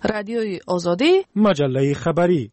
رادیوی آزادی، مجله خبری.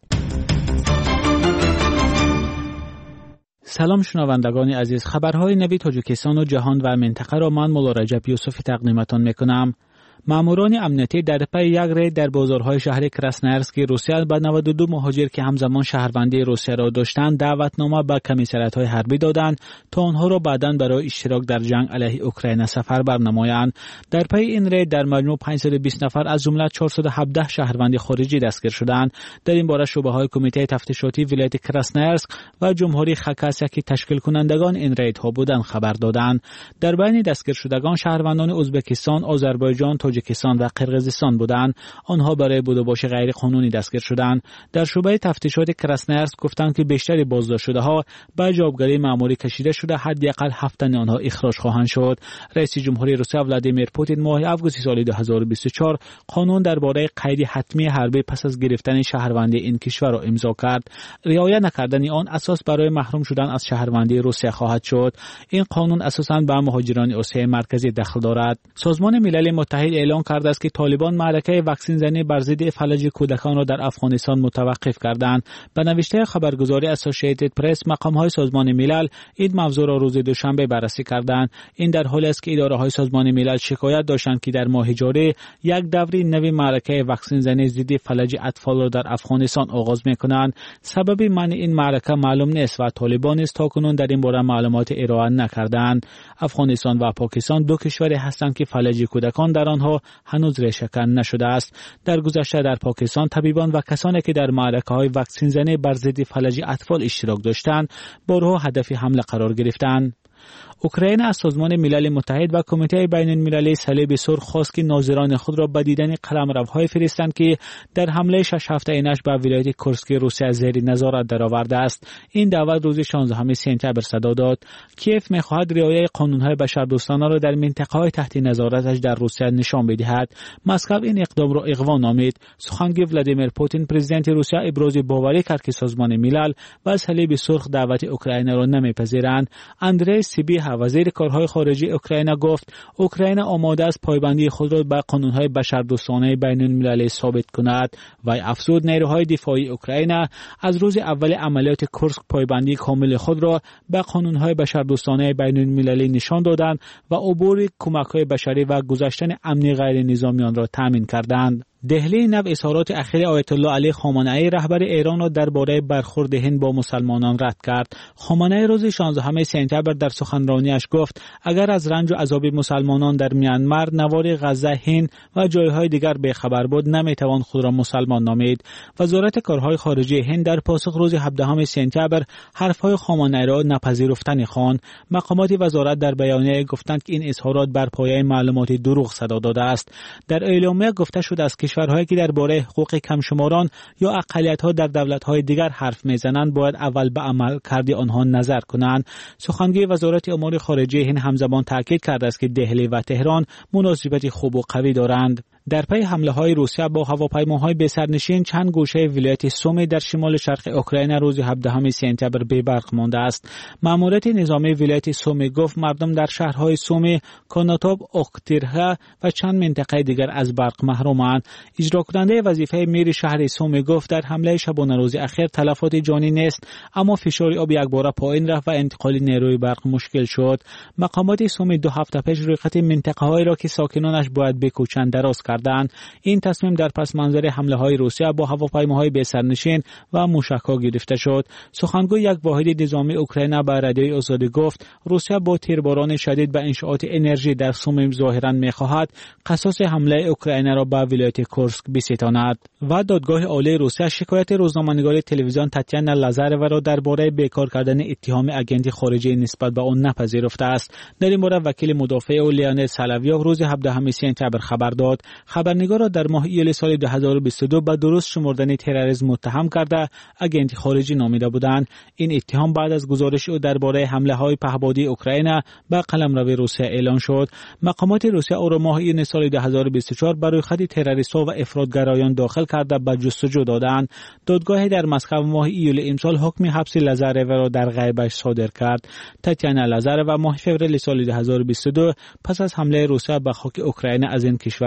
سلام شنوندگان عزیز، خبرهای نوی تاجیکستان و جهان و منطقه را من مولا رجب یوسفی تقدیمتان میکنم. ماموران امنیتی در پی یک رید در بازارهای شهر کراسنایرسک روسیه به 92 مهاجر که همزمان شهروندی روسیه را داشتند دعوتنامه به کمیسریات‌های حربی دادند تا آنها را بعداً برای اشتراک در جنگ علیه اوکراین سفربر نمایند. در پی این رید در مجموع 520 نفر از جمله 417 شهروند خارجی دستگیر شدند. در این باره شعبه‌های کمیته تفتیشاتی ولایت کراسنایرسک و جمهوری خاکاسیا که تشکیل کنندگان این ریدها بودند خبر دادند. در بین دستگیر شدگان شهروندان ازبکستان، آذربایجان، تاجیکستان و قرقیزستان بودند. آنها برای بودوباش غیر قانونی دستگیر شدند. در شعبه تفتیشات کراسنایرسک گفتند که بیشتر بازداشت شده‌ها به جوابگری مأموری کشیده شده، حداقل 7 تن آنها اخراج خواهند شد. رئیس جمهوری روسیه ولادیمیر پوتین ماه آگوست سال 2024 قانون درباره قید حتمی حربی پس از گرفتن شهروندی این کشور را امضا کرد. رعایت نکردن آن اساس برای محروم شدن از شهروندی روسیه خواهد شد. این قانون اساساً به مهاجران آسیای مرکزی دخل دارد. سازمان ملل متحد اعلام کرده است که طالبان معرکه واکسن زنی بر ضد فلج کودکان را در افغانستان متوقف کردند. به نوشته خبرگزاری اسوسییتد پرس، مقام‌های سازمان ملل این موضوع را روز دوشنبه بررسی کردند. این در حالی است که اداره‌های سازمان ملل شکایت داشتند که در ماه جاری یک دوره نوی معرکه واکسن زنی ضد فلج اطفال را در افغانستان آغاز می‌کنند. سبب منع این معرکه معلوم نیست و طالبان است تاکنون در این باره معلومات ارائه نکردند. افغانستان و پاکستان دو کشوری هستند که فلج کودکان در آنها هنوز ریشه‌کن نشده است. در گذشته در پاکستان طبیبان و کسانی که در معرکه‌های واکسن زنی بر ضد فلج اطفال اشتراک داشتند بارها هدف حمله قرار گرفتند. اوکراین از سازمان ملل متحد و کمیته بین المللی صلیب سرخ خواست که ناظران خود را به دیدن قلمروهای فرستند که در حمله 6 هفته‌اینش به ولایت کورسک روسیه زیر نظارت درآورده است. این دعوت روز 16 سپتامبر صدا داد. کیف می‌خواهد رعایت قانون‌های بشردوستانه را در منطقه‌های تحت نظارتش در روسیه نشان بدهد. مسکو این اقدام را اغوا نامید. سخنگوی ولادیمیر پوتین پرزیدنت روسیه ابراز باوری کرد که سازمان ملل و صلیب سرخ دعوت اوکراین را نمی‌پذیرند. اندری سیبیها وزیر کارهای خارجی اوکراین گفت اوکراین آماده است پایبندی خود را به قانون‌های بشردوستانه بین‌المللی ثابت کند و افزود نیروهای دفاعی اوکراین از روز اول عملیات کورسک پایبندی کامل خود را به قانون‌های بشردوستانه بین‌المللی نشان دادند و عبور کمک‌های بشری و گذشتن امنی غیر نظامی آن را تامین کردند. دهلی نو اظهارات اخیر آیت الله علی خامنه‌ای رهبر ایران را درباره برخورد هند با مسلمانان رد کرد. خامنه‌ای روز 16 سپتامبر در سخنرانیش گفت اگر از رنج و عذاب مسلمانان در میانمار، نوار غزه، هند و جایهای دیگر بی‌خبر بود نمی‌توان خود را مسلمان نامید. وزارت کارهای خارجه هند در پاسخ روز 17 سپتامبر حرف‌های خامنه‌ای را نپذیرفتنی خواند. مقامات وزارت در بیانیه گفتند که این اظهارات بر پایه معلومات دروغ صدا داده است. در اعلامیه گفته شده است که کشورهایی که درباره حقوق کمشماران یا اقلیت‌ها در دولت‌های دیگر حرف می‌زنند باید اول به عملکرد آنها نظر کنند. سخنگوی وزارت امور خارجه هند همزمان تاکید کرده است که دهلی و تهران مناسبت خوب و قوی دارند. در پی حمله‌های روسیه با هواپیماهای بی‌سرنشین چند گوشه ولایت سومی در شمال شرق اوکراین روز 17 سپتامبر بی‌برق مانده است. ماموریت نظامی ولایت سومی گفت مردم در شهرهای سومی، کاناتوب، اوکتیرها و چند منطقه دیگر از برق محرومند. اجرا کننده وظیفه میر شهر سومی گفت در حمله شبانه روز اخیر تلفات جانی نیست، اما فشار آب یکباره پایین رفت و انتقال نیروی برق مشکل شد. مقامات سومی 2 هفته پیش رویخط منطقه‌هایی را که ساکنانش باید بکوچند دراز کردند. این تصمیم در پس منظر حمله‌های روسیه با هواپیماهای بی‌سرنشین و موشک‌ها گرفته شد. سخنگوی یک واحد نظامی اوکراین به رادیوی آزادی گفت روسیه با تیرباران شدید به انشآت انرژی در سومی ظاهراً می‌خواهد قصاص حمله اوکراین را به ولایت کورسک بستاند. و دادگاه عالی روسیه شکایت روزنامه‌نگار تلویزیون تاتیانا لازاروا را درباره بیکار کردن اتهام آگنت خارجی نسبت به آن نپذیرفته است. در این باره وکیل مدافع او لیانل سالاویوف روز 17 سپتامبر خبر داد. خبرنگار را در ماه ایول سال 2022 به درست شمردن تروریسم متهم کرده آگنت خارجی نامیده بودند. این اتهام بعد از گزارش او درباره حمله‌های پهپادی اوکراین به قلمرو روسیه اعلان شد. مقامات روسیه او را ماه ایول سال 2024 برای خط تروریست‌ها و افراطگرایان داخل کرده به جستجو دادند. دادگاه در مسکو ماه ایول امسال حکم حبس لازاروا را در غیبش صادر کرد. تاتیانا لازاروا ماه فوریه سال 2022 پس از حمله روسیه به خاک اوکراین از این کشور بیرون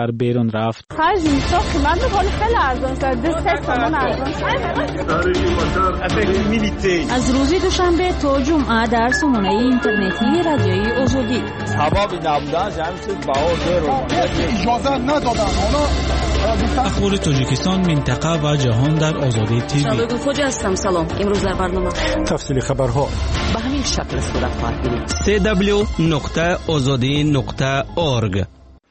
تاجیکستان رفت. از روز دوشنبه تا جمعه در سامانه اینترنتی رادیوی آزادی اخبار تاجیکستان، منطقه و جهان در آزادی تیوی. هستم. سلام. امروز در برنامه تفصیل خبرها به همین شکل صورت خواهد گرفت. www.azadi.org.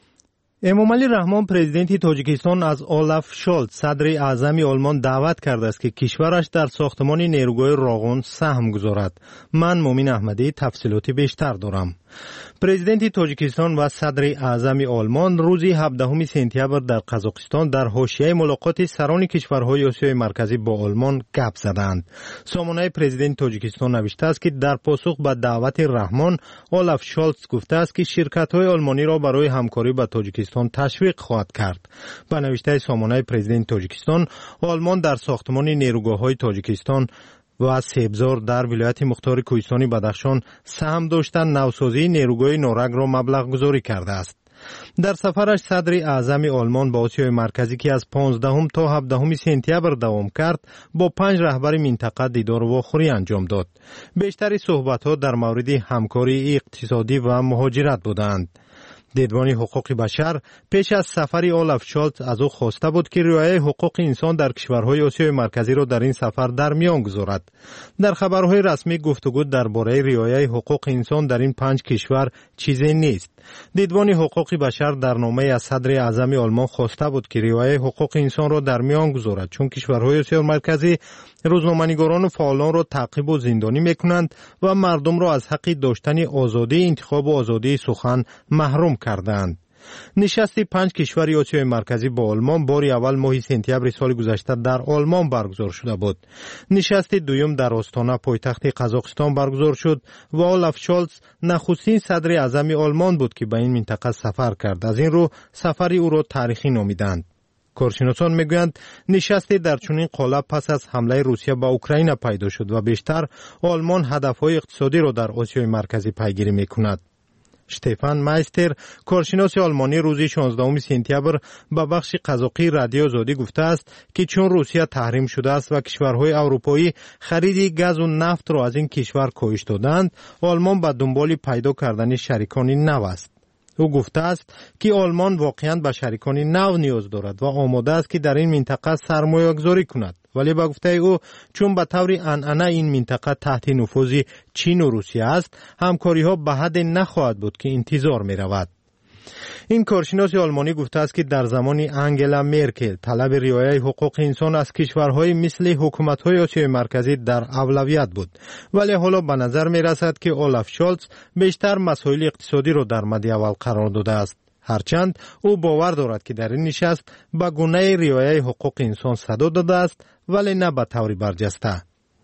امامعلی رحمان پرزیدنت تاجیکستان از اولاف شولز صدر اعظم آلمان دعوت کرده است که کشورش در ساختمان نیروگاه راغون سهم گذارد. من مومن احمدی تفصیلات بیشتر دارم. پرزیدنت تاجیکستان و صدر اعظم آلمان روز 17 سپتامبر در قزاقستان در حاشیه ملاقات سران کشورهای آسیای مرکزی با آلمان گپ زدند. سامانه پرزیدنت تاجیکستان نوشته است که در پاسخ به دعوت رحمان، اولاف شولز گفته است که شرکت‌های آلمانی را برای همکاری با تاجیکستان تشویق خواهد کرد. با نوشته سامانه پرزیدنت تاجیکستان، آلمان در ساختمان نیروگاه‌های تاجیکستان و سبزار در ولایت مختار کوهستانی بدخشان سهم داشتن نوسازی نیروگاه نورگ را مبلغ گذاری کرده است. در سفرش صدر اعظم آلمان با آسیای مرکزی که از 15 تا 17 سپتامبر دوام کرد، با 5 رهبر منطقه دیدار واخوری انجام داد. بیشتر صحبت‌ها در مورد همکاری اقتصادی و مهاجرت بودند. دیدبان حقوق بشر پیش از سفر اولاف شولز از او خواسته بود که رعایت حقوق انسان در کشورهای آسیای مرکزی را در این سفر در میان گذارد. در خبرهای رسمی گفتگو درباره رعایت حقوق انسان در این 5 کشور چیزی نیست. دیدبان حقوق بشر در نامه از صدر اعظم آلمان خواسته بود که رعایت حقوق انسان را در میان گذارد، چون کشورهای آسیای مرکزی روزنامه‌نگاران و فعالان را تعقیب و زندانی می‌کنند و مردم را از حق داشتن آزادی انتخاب و آزادی سخن محروم کردند. نشست 5 کشور آسیای مرکزی با آلمان بار اول ماه سپتامبر سال گذشته در آلمان برگزار شده بود. نشست دوم در آستانه پایتخت قزاقستان برگزار شد و اولاف شولز نخستین صدر اعظم آلمان بود که به این منطقه سفر کرد. از این رو سفر او را تاریخی نامیدند. کارشناسان میگویند نشست در چنین قالب پس از حمله روسیه به اوکراین پیدا شد و بیشتر آلمان هدفهای اقتصادی را در آسیای مرکزی پیگیری میکند. شتفان مایستر، کارشناس آلمانی، روز 16 سپتامبر به بخش قزاقی رادیو آزادی گفته است که چون روسیه تحریم شده است و کشورهای اروپایی خرید گاز و نفت را از این کشور کاهش دادند، آلمان به دنبال پیدا کردن شریکان نو است. او گفته است که آلمان واقعاً به شریکان نو نیاز دارد و آماده است که در این منطقه سرمایه گذاری کند، ولی به گفته او چون به طور عنعنه این منطقه تحت نفوذ چین و روسیه است، همکاری ها به حد نخواهد بود که انتظار می رود. این کارشناس آلمانی گفته است که در زمان انگلا مرکل طلب رعایت حقوق انسان از کشورهای مثل حکومت‌های آسیای مرکزی در اولویت بود، ولی حالا به نظر می رسد که اولاف شولز بیشتر مسائل اقتصادی را در مد اول قرار داده است. هرچند او باور دارد که در این نشست به گونه رعایت حقوق انسان صدا داده است، ولی نه به طور برجسته.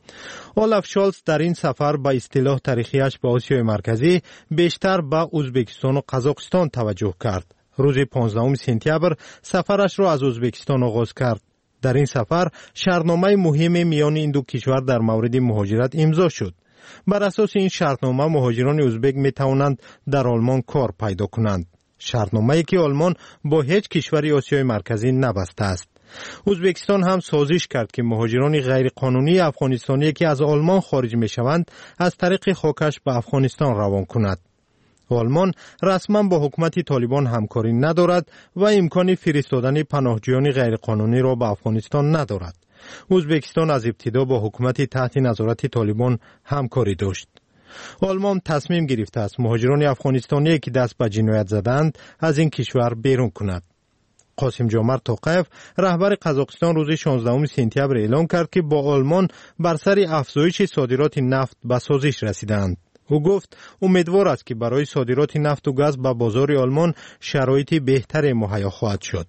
اولاف شولز در این سفر به اصطلاح تاریخیش به آسیای مرکزی بیشتر به ازبکستان و قزاقستان توجه کرد. روز 15 سپتامبر سفرش را از ازبکستان آغاز کرد. در این سفر شرطنامه مهم میان این دو کشور در مورد مهاجرت امضا شد. بر اساس این شرطنامه مهاجران ازبک می توانند در آلمان کار پیدا کنند. شرطنامه‌ای که آلمان با هیچ کشوری آسیای مرکزی نبسته است. ازبکستان هم سازش کرد که مهاجران غیرقانونی افغانستانی که از آلمان خارج می شوند از طریق خاکش به افغانستان روان کند. آلمان رسما با حکومت طالبان همکاری ندارد و امکان فرستادن پناهجویان غیرقانونی را به افغانستان ندارد. ازبکستان از ابتدا با حکومت تحت نظارت طالبان همکاری داشت. آلمان تصمیم گرفته است مهاجران افغانستانی که دست به جنایت زدند از این کشور بیرون کند. قاسم جمعت توقیف، رهبر قزاقستان، روز 16 سپتامبر اعلام کرد که با آلمان بر سر افزایش صادرات نفت به سازش رسیدند. او گفت امیدوار است که برای صادرات نفت و گاز به بازار آلمان شرایط بهتری مهیا خواهد شد.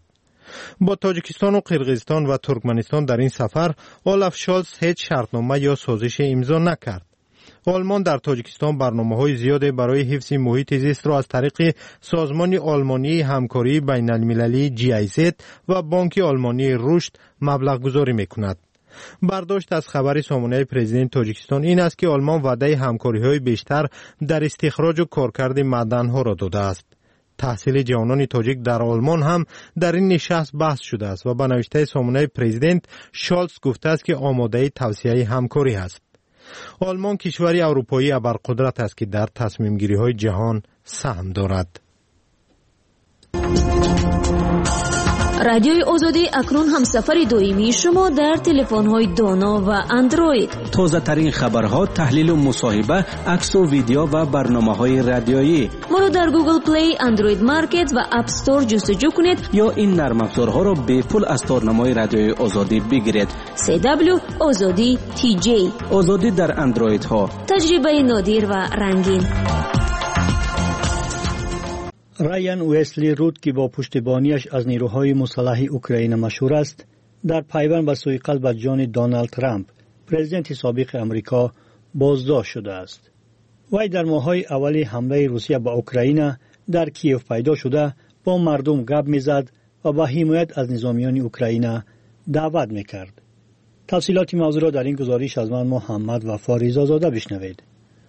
با تاجیکستان و قرقیزستان و ترکمنستان در این سفر اولاف شولز هیچ شرطنامه یا سازش امضا نکرد. آلمان در تاجیکستان برنامه‌های زیادی برای حفظ محیط زیست را از طریق سازمان آلمانی همکاری بین‌المللی GIZ و بانک آلمانی رشد مبلغ گذاری می‌کند. برداشت از خبر سامانه پرزیدنت تاجیکستان این است که آلمان وعده همکاری‌های بیشتر در استخراج و کارکرد معدن‌ها را داده است. تحصیل جوانان تاجیک در آلمان هم در این نشست بحث شده است و با نوشته سامانه پرزیدنت شالز گفته است که آماده توسعه همکاری است. آلمان کشوری اروپایی ابرقدرت است که در تصمیم گیری های جهان سهم دارد. رادیوی آزادی اکنون هم سفر دائمی شما در تلفن‌های دانا و اندروید. تازه ترین خبرها، تحلیل و مصاحبه، عکس و ویدیو و برنامه‌های رادیویی. ما رو در گوگل پلی، اندروید مارکت و اپ استور جستجو کنید یا این نرم افزارها را به پول از تارنمای رادیوی آزادی بگیرید. CW آزادی TJ. آزادی در اندروید ها. تجربه نادر و رنگین. رایان ویسلی رود که با پشتیبانیش از نیروهای مسلح اوکراین مشهور است، در پیوند به سوء قصد جان دونالد ترامپ، پرزیدنت سابق امریکا، بازداشت شده است. وی در ماه‌های اولی حمله روسیه به اوکراین در کیف پیدا شده با مردم گپ می‌زد و با حمایت از نظامیان اوکراین دعوت می‌کرد. تفصیلات موضوع را در این گزارش از من محمد وفا رضازاده بشنوید.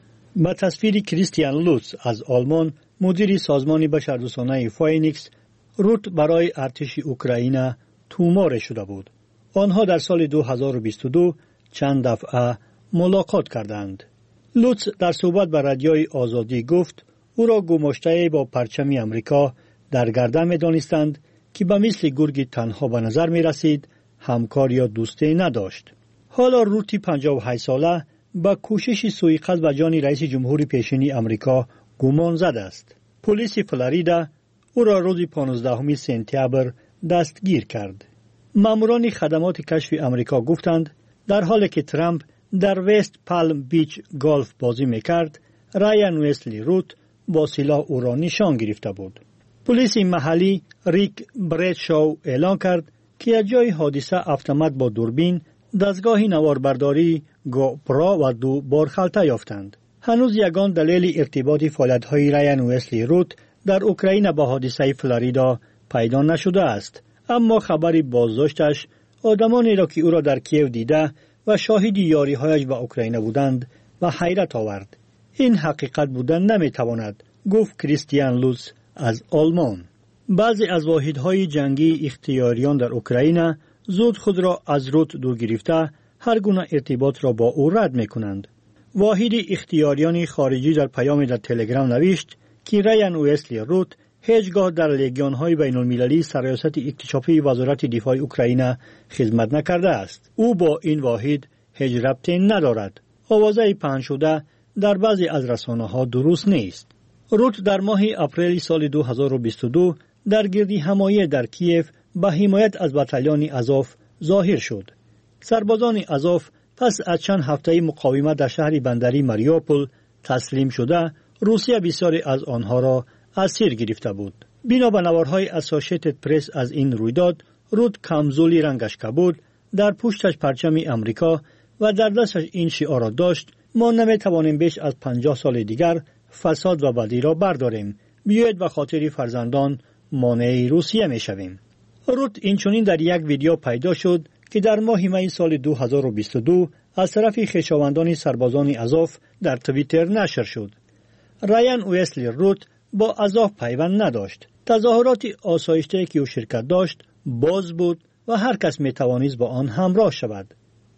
با تصویر کریستیان لوتس از آلمان، مدیر سازمان بشردوستانه فاینیکس، رود برای ارتش اوکراین تومار شده بود. آنها در سال 2022 چند دفعه ملاقات کردند. لوتس در صحبت با رادیوی آزادی گفت او را گماشته با پرچم امریکا در گردن می‌دانستند که به مثل گرگ تنها به نظر می رسید، همکار یا دوستی نداشت. حالا روتی 58 ساله با کوشش سوء قصد به جان رئیس جمهور پیشین امریکا گمان زده است. پلیس فلوریدا او را روز 15 سپتامبر دستگیر کرد. ماموران خدمات کشف امریکا گفتند در حالی که ترامپ در وست پالم بیچ گالف بازی میکرد، رایان ویسلی رود با سلاح او را نشان گرفته بود. پلیس محلی ریک بریدشاو اعلان کرد که از جای حادثه اتومات با دوربین، دستگاه نواربرداری، گوپرو و 2 بارخلطه یافتند. هنوز یگان دلیل ارتباط فعالیت‌های رایان ویسلی رود در اوکراین با حادثه فلوریدا پیدا نشده است، اما خبر بازداشتش آدمانی را که او را در کیف دیده و شاهد یاری‌هایش با اوکراین بودند و حیرت آورد. این حقیقت بودن نمی‌تواند، گفت کریستیان لوتس از آلمان. بعضی از واحدهای جنگی اختیاریان در اوکراین زود خود را از رود دور گرفته هر گونه ارتباط را با او رد می‌کنند. واحد اختیاریان خارجی در پیام در تلگرام نوشت که رایان ویسلی رود هیچگاه در لژیون‌های بین‌المللی سرایست اکتشافی وزارت دفاع اوکراین خدمت نکرده است. او با این واحد هیچ ربطی ندارد. آوازه پخش شده در بعضی از رسانه‌ها درست نیست. رود در ماه اپریل سال 2022 در گردی حمایت در کیف به حمایت از بتالون آزوف ظاهر شد. سربازان آزوف پس از چند هفته مقاومت در شهر بندری ماریوپول تسلیم شده، روسیه بسیاری از آنها را اسیر گرفته بود. بنا به نوارهای اسوسییتد پرس از این رویداد، رود کمزولی رنگش کبود، در پشتش پرچم امریکا و در دستش این شعار را داشت: ما نمیتوانیم بیش از 50 سال دیگر فساد و بدی را برداریم. بیایید به خاطر فرزندان مانع روسیه میشویم. رود اینچنین در یک ویدیو پیدا شد که در ماه می سال 2022 از طرف خویشاوندان سربازان آزوف در توییتر نشر شد. رایان ویسلی رود با آزوف پیوند نداشت. تظاهرات آسایشته که او شرکت داشت باز بود و هر کس می توانست با آن همراه شود.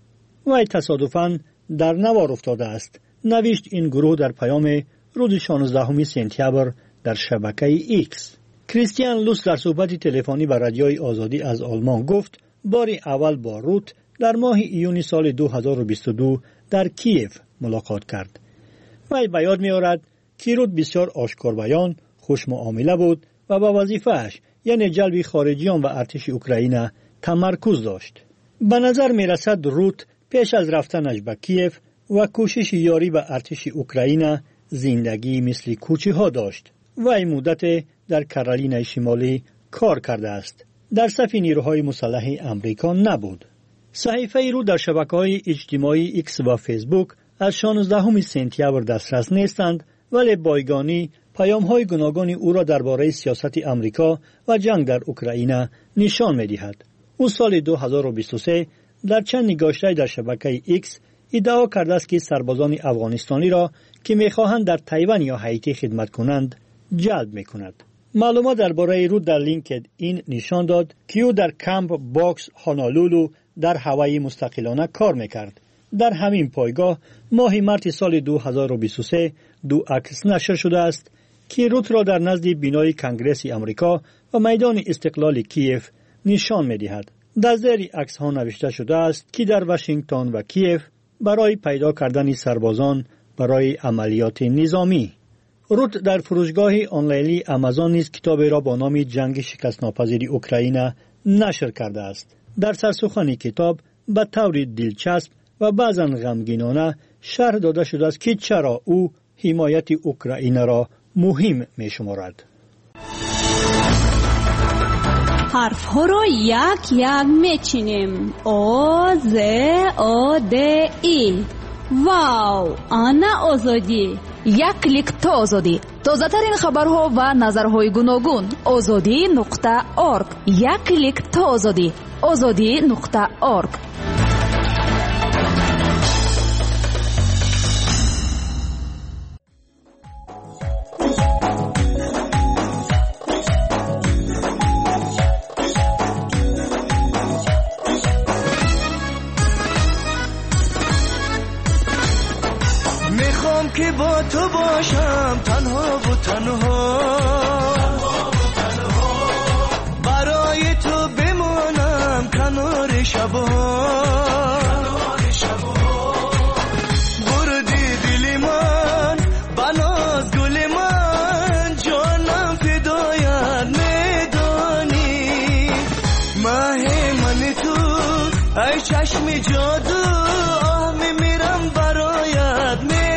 وی تصادفاً در نوار افتاده است، نوشت این گروه در پیام روز 16 سپتامبر در شبکه ایکس. کریستیان لوتس در صحبت تلفنی با رادیوی آزادی از آلمان گفت بار اول با رود در ماه ایون سال 2022 در کیف ملاقات کرد. وی به یاد می‌آورد که رود بسیار آشکار بیان، خوش معامله بود و با وظیفه‌اش یعنی جلب خارجیان و ارتش اوکراین تمرکز داشت. به نظر می‌رسد رود پیش از رفتنش به کیف و کوشش یاری به ارتش اوکراین زندگی مثل کوچه‌ها داشت. وی مدت در کارولینای شمالی کار کرده است. در صف نیروهای مسلح امریکا نبود. صحیفه رو در شبکه‌های اجتماعی ایکس و فیسبوک از 16 سپتامبر دسترس نیستند، ولی بایگانی پیام‌های گوناگون او را درباره سیاست امریکا و جنگ در اوکراین نشان می‌دهد. او سال 2023 در چند نگاشته در شبکه ایکس ادعا کرده است که سربازان افغانستانی را که می‌خواهند در تایوان یا هایتی خدمت کنند جلب می‌کند. معلومات درباره رود در لینکد این نشان داد که او در کمپ باکس هانالولو در هوایی مستقلانه کار میکرد. در همین پایگاه ماه مارس سال 2023 دو عکس نشر شده است که رود را در نزد بینای کنگره آمریکا و میدان استقلال کیف نشان می‌دهد. در زیر عکس ها نوشته شده است که در واشنگتن و کیف برای پیدا کردن سربازان برای عملیات نظامی. رود در فروشگاه آنلاینی آمازون نیز کتابی را با نام جنگ شکست‌ناپذیر اوکراین نشر کرده است. در سرسخن کتاب به طور دلچسب و بعضاً غمگینانه شرح داده شده است که چرا او حمایت اوکراین را مهم می‌شمارد. حرف ها را یک یک میچینیم. او ز او د ای. واو، آنا آزادی. یک کلیک تا آزادی. تازه ترین خبرها و نظرهای گوناگون. azadi.org. یک کلیک تا آزادی. azadi.org. که با تو باشم تنها و تنها، برای تو بمانم کنار شبها. بردی دل من بناز گل من، جانم فدایت میدانی. ماه من تو ای چشم جادو، آه میمیرم برایت میدانی.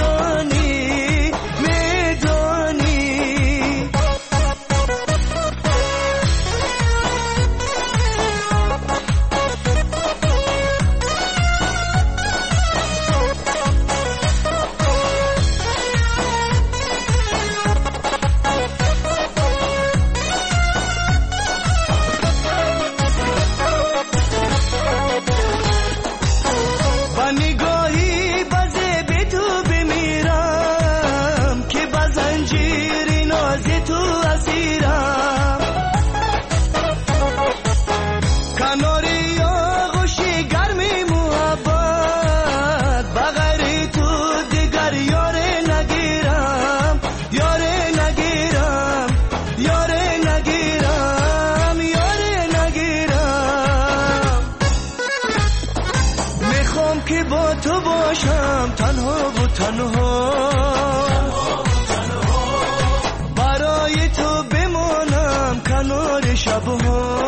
تنها برای تو بمانم کنار شبها.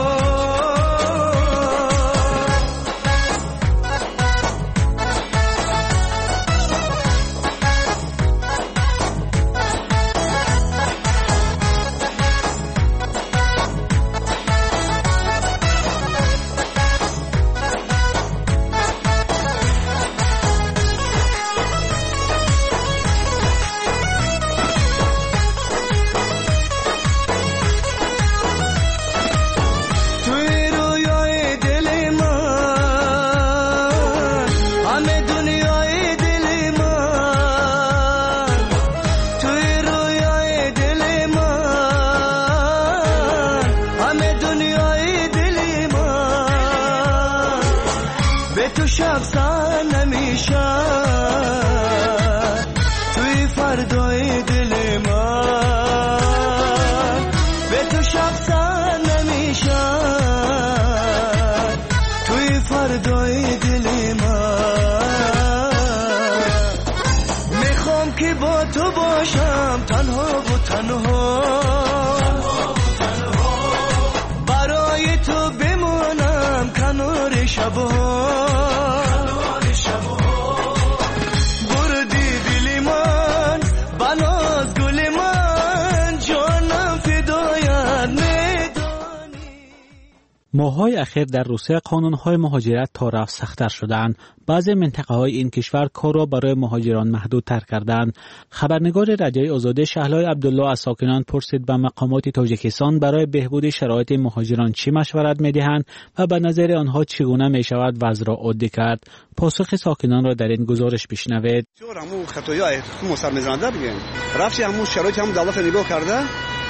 ماه‌های اخیر در روسیه قانون‌های مهاجرت تا رفت سخت‌تر شدند. بعضی منطقه‌های این کشور کار را برای مهاجران محدودتر کردند. خبرنگار رادیوی آزادی شهلای عبدالله از ساکنان پرسید به مقامات تاجیکستان برای بهبود شرایط مهاجران چی مشورت می‌دهند و به نظر آنها چگونه می‌شود وضع را عادی کرد. پاسخ ساکنان را در این گزارش بشنوید. همون خطایای مصر می‌زننده بگیم. رفتی همون شرایط هم دولت نگاه کرده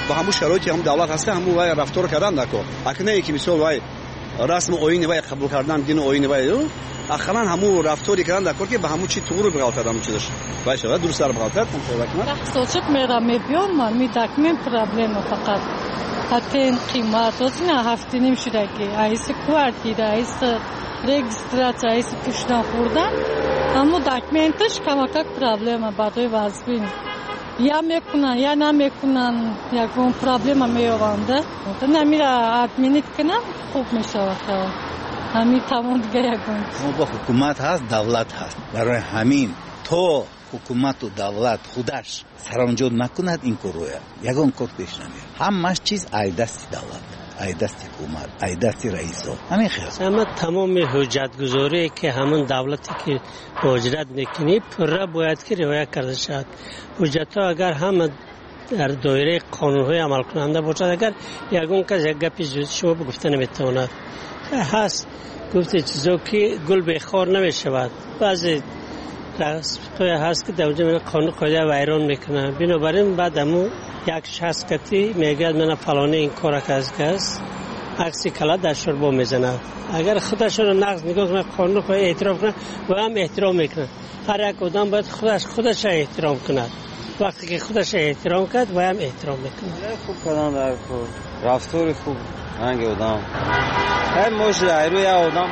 با همون شرایطی هم دولت هست همون وای رفتار کردن نکو اکنه که مثلا وای رسم اوین وای قبول کردن دین اوین وای اخرا همون رفتاری کردن نکو که به همون چی تو رو بغلط دادم چیزش وای شده درست در بغلط هم شده سوچت میرم من میدکمم پرابلم فقط حتی قیمت نه هفته نمیشه که ایس کوارتیر ایس رجیستراسیون ایس پشت خوردن اما داکمنتش کماکک پرابلم برای واسبین یا میکنن یا نمیکنن یکون پرابلم میآورده نمیره ادمینیت کنم خوب میشه همین تمام دیگه یکون با حکومت هست دولت هست برای همین تو حکومت و دولت خودش سرانجام نکند این کار روی یگان کار پیش نمیره همش چیز ای دست دولت ای دست حکومت ای دست رئیسا همین خیلی اما تمام حجت گذاری که همون دولتی که مهاجرت میکنی پره باید که رعایت کرده شد حجت ها اگر هم در دایره قانون های عمل کننده باشد اگر یگان کس یک گپی زود شما بگفته نمیتواند هست گفته چیزا که گل به خار نمیشود بعضی رسم‌های هست که در اونجا قانون قاعده ویران میکنه بنابراین بعد همون یک شخص کتی میگه من فلانه این کار کس عکسی کلا در شوربا میزنه اگر خودش رو نقض نگاه کنه قانون قاعده احترام کنه و هم احترام میکنه هر یک آدم باید خودش احترام کنه وقتی که خودش احترام کرد و هم احترام میکنه خوب کردن در رفتار خوب هنگ آدم هر موجود روی آدم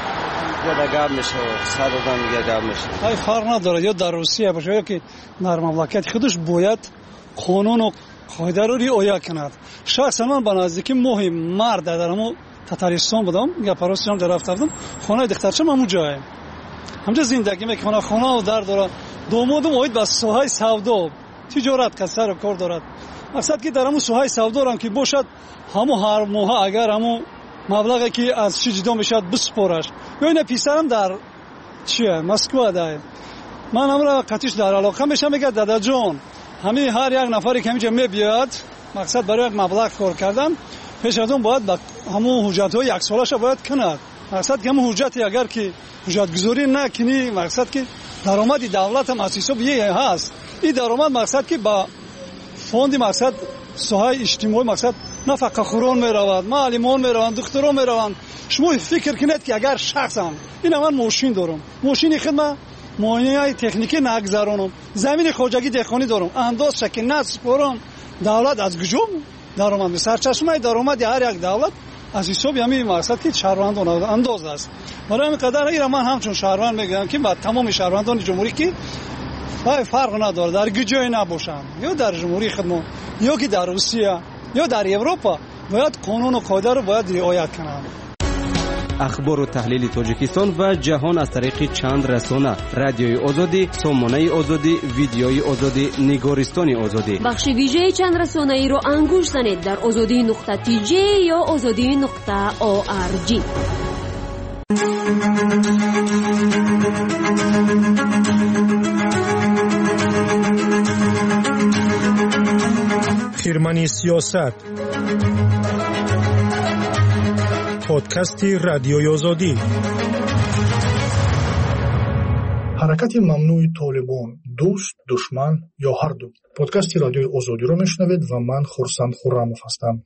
یا گرد میشه و صد آدم دیگه گرد میشه های فرق نداره یا در روسیه باشه یا که در مملکت خودش باید قانون و قاعده رو رعایت کند شخصا من به نزدیکی مهم مرد در همون تتارستان بودم یا پاروسیام در رفتم خانه دخترچم همون جایه همونجا زندگی میکنه خانه و در داره دومودم اوید با سوهای سودا تجارت کسر و کار دارد مقصد که در همون سوهای سودا هم که باشد همون هر ماه اگر همون مبلغی که از چی جدا میشد بسپارش ببین پسرم در چیه مسکو ده من امر قطعش در علاقه میشم میگه دادا جون همین هر یک نفری که اینجا میبیاد مقصد برای یک مبلغ کار کردن پیش از اون باید با همون حجت یک سالش باید کند مقصد که همون حجت اگر که حجت گذاری نکنی مقصد که درآمد دولت هم از حساب یه هست این درآمد مقصد که با فوند مقصد سوهای اجتماعی مقصد نفقه خوران میروند معلمان میروند دکتران میروند شما فکر کنید که اگر شخصم این من ماشین دارم ماشین خدمت معاینه تکنیکی نگذرانم زمین خواجگی دهقانی دارم انداز شکل نسپارم دولت از کجا درآمد می سرچشمه درآمد هر یک دولت از حساب همین مقصد که شهروندان انداز است برای همین قدر ایران من همچون شهروند میگم که با تمام شهروندان جمهوری که فرق نداره در گجای نباشند یا در جمهوری خودمون یا که در روسیه یا در اروپا باید قانون و قاعده رو باید رعایت کنند. اخبار و تحلیل تاجیکستان و جهان از طریق چند رسانه: رادیوی آزادی، سامانه آزادی، ویدیوی آزادی، نگارستان آزادی. بخش ویژه چند رسانه ای رو انگوش زنید در azadi.tj یا azadi.org. خرمنی سیاست، پادکست رادیوی آزادی. حرکت ممنوع طالبان، دوست، دشمن یا هر دو. پادکست رادیوی آزادی رو میشنوید و من خورسند خرموف هستم.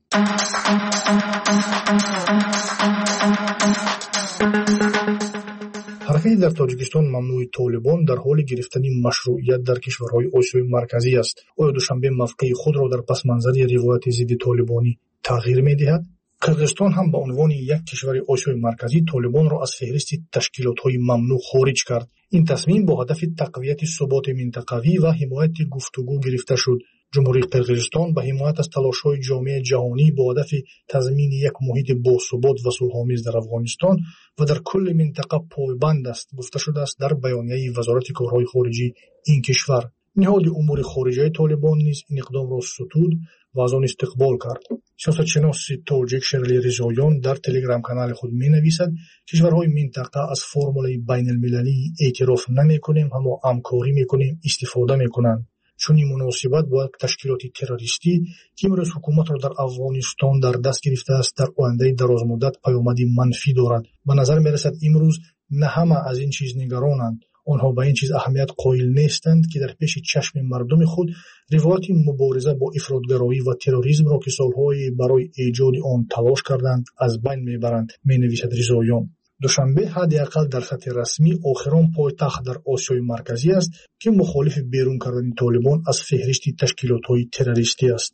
حرکت در تاجیکستان ممنوع طالبان در حال گرفتن مشروعیت در کشورهای آسیای مرکزی است. آیا دوشنبه موقع خود را در پس منظر روایت ضد طالبانی تغییر می‌دهد؟ قرقیزستان هم به عنوان یک کشور آسیای مرکزی طالبان را از فهرست تشکیلات‌های ممنوع خارج کرد. این تصمیم با هدف تقویت ثبات منطقوی و حمایت گفتگو گرفته شد. جمهوری قرقیزستان به حمایت از تلاش‌های جامعه جهانی با هدف تضمین یک محیط باثبات و صلح‌آمیز در افغانستان و در کل منطقه پایبند است، گفته شده است در بیانیه وزارت کارهای خارجی این کشور. نهاد امور خارجه طالبان نیز این اقدام را ستود و از آن استقبال کرد. سیاستشناس تاجیک شرلی رضاییان در تلگرام کانال خود می‌نویسد کشورهای منطقه از فرمول بین المللی اعتراف نمی‌کنیم اما همکاری می‌کنیم استفاده می‌کنند. چون این مناسبت با یک تشکیلات تروریستی که امروز حکومت را در افغانستان در دست گرفته است در آینده درازمدت پیامدی منفی دارد. به نظر می‌رسد امروز نه همه از این چیز نگرانند. آنها به این چیز اهمیت قائل نیستند که در پیش چشم مردم خود روایت مبارزه با افراطگرایی و تروریسم را که سالهای برای ایجاد آن تلاش کردند از بین میبرند، مینویسد رضاییان. دوشنبه حداقل در سطح رسمی آخرین پایتخت در آسیای مرکزی است که مخالف بیرون کردن طالبان از فهرست تشکیلات‌های تروریستی است.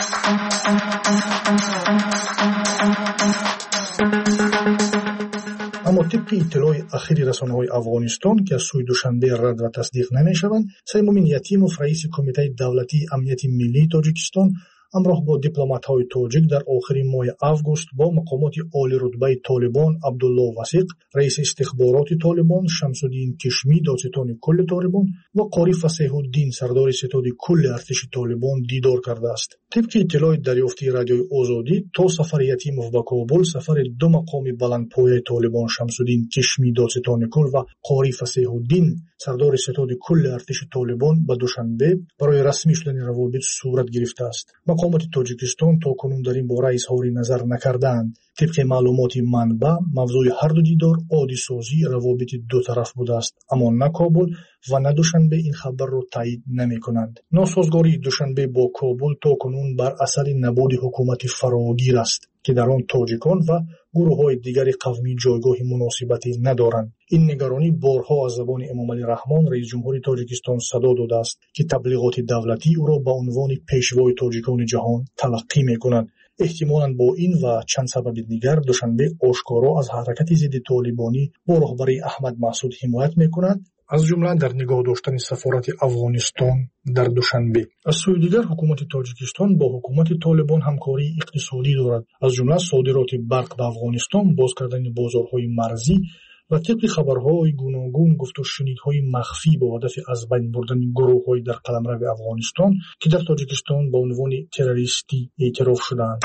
اما طبق اطلاع اخیر رسانه‌های افغانستان که از سوی دوشنبه رد و تصدیق نمی‌شوند، سیمومین یتیموف رئیس کمیته دولتی امنیت ملی تاجیکستان همراه با دیپلمات‌های تاجیک در آخر ماه آگوست با مقامات عالی رتبه طالبان عبدالله وثیق، رئیس استخبارات طالبان شمس‌الدین کشمی دادستان کل طالبان و قاری فصیح الدین سردار ستاد کل ارتش طالبان دیدار کرده است. طبق اطلاع دریافتی رادیوی آزادی، تا سفر یتیموف به کابل، سفر دو مقام بلندپایه طالبان شمس‌الدین کشمی دادستان کل و قاری فصیح الدین سردار ستاد کل ارتش طالبان به دوشنبه برای رسمی شدن روابط صورت گرفته است. مقامات تاجیکستان تا کنون در این باره اظهار نظر نکردند. طبق معلومات منبع، موضوع هر دو دیدار عادی سازی روابط دو طرف بوده است، اما نه کابل و نه دوشنبه این خبر را تایید نمی‌کنند. ناسازگاری دوشنبه با کابل تا کنون بر اثر نبود حکومت فراگیر است که در آن تاجیکان و گروه‌های دیگر قومی جایگاه مناسبتی ندارند. این نگرانی بارها از زبان امامعلی رحمان رئیس جمهور تاجیکستان صدا داده است که تبلیغات دولتی او را به عنوان پیشوای تاجیکان جهان تلقی می‌کنند. احتمالاً با این و چند سبب دیگر دوشنبه آشکارا از حرکت ضد طالبانی با رهبری احمد مسعود حمایت می‌کند، از جمله در نگاه داشتن سفارت افغانستان در دوشنبه. از سوی دیگر حکومت تاجیکستان با حکومت طالبان همکاری اقتصادی دارد، از جمله صادرات برق به افغانستان، باز کردن بازارهای مرزی و طبق خبرهای گوناگون گفت و شنیدهای مخفی با هدف از بین بردن گروه‌های در قلمرو افغانستان که در تاجیکستان با عنوان تروریستی اعتراف شدند.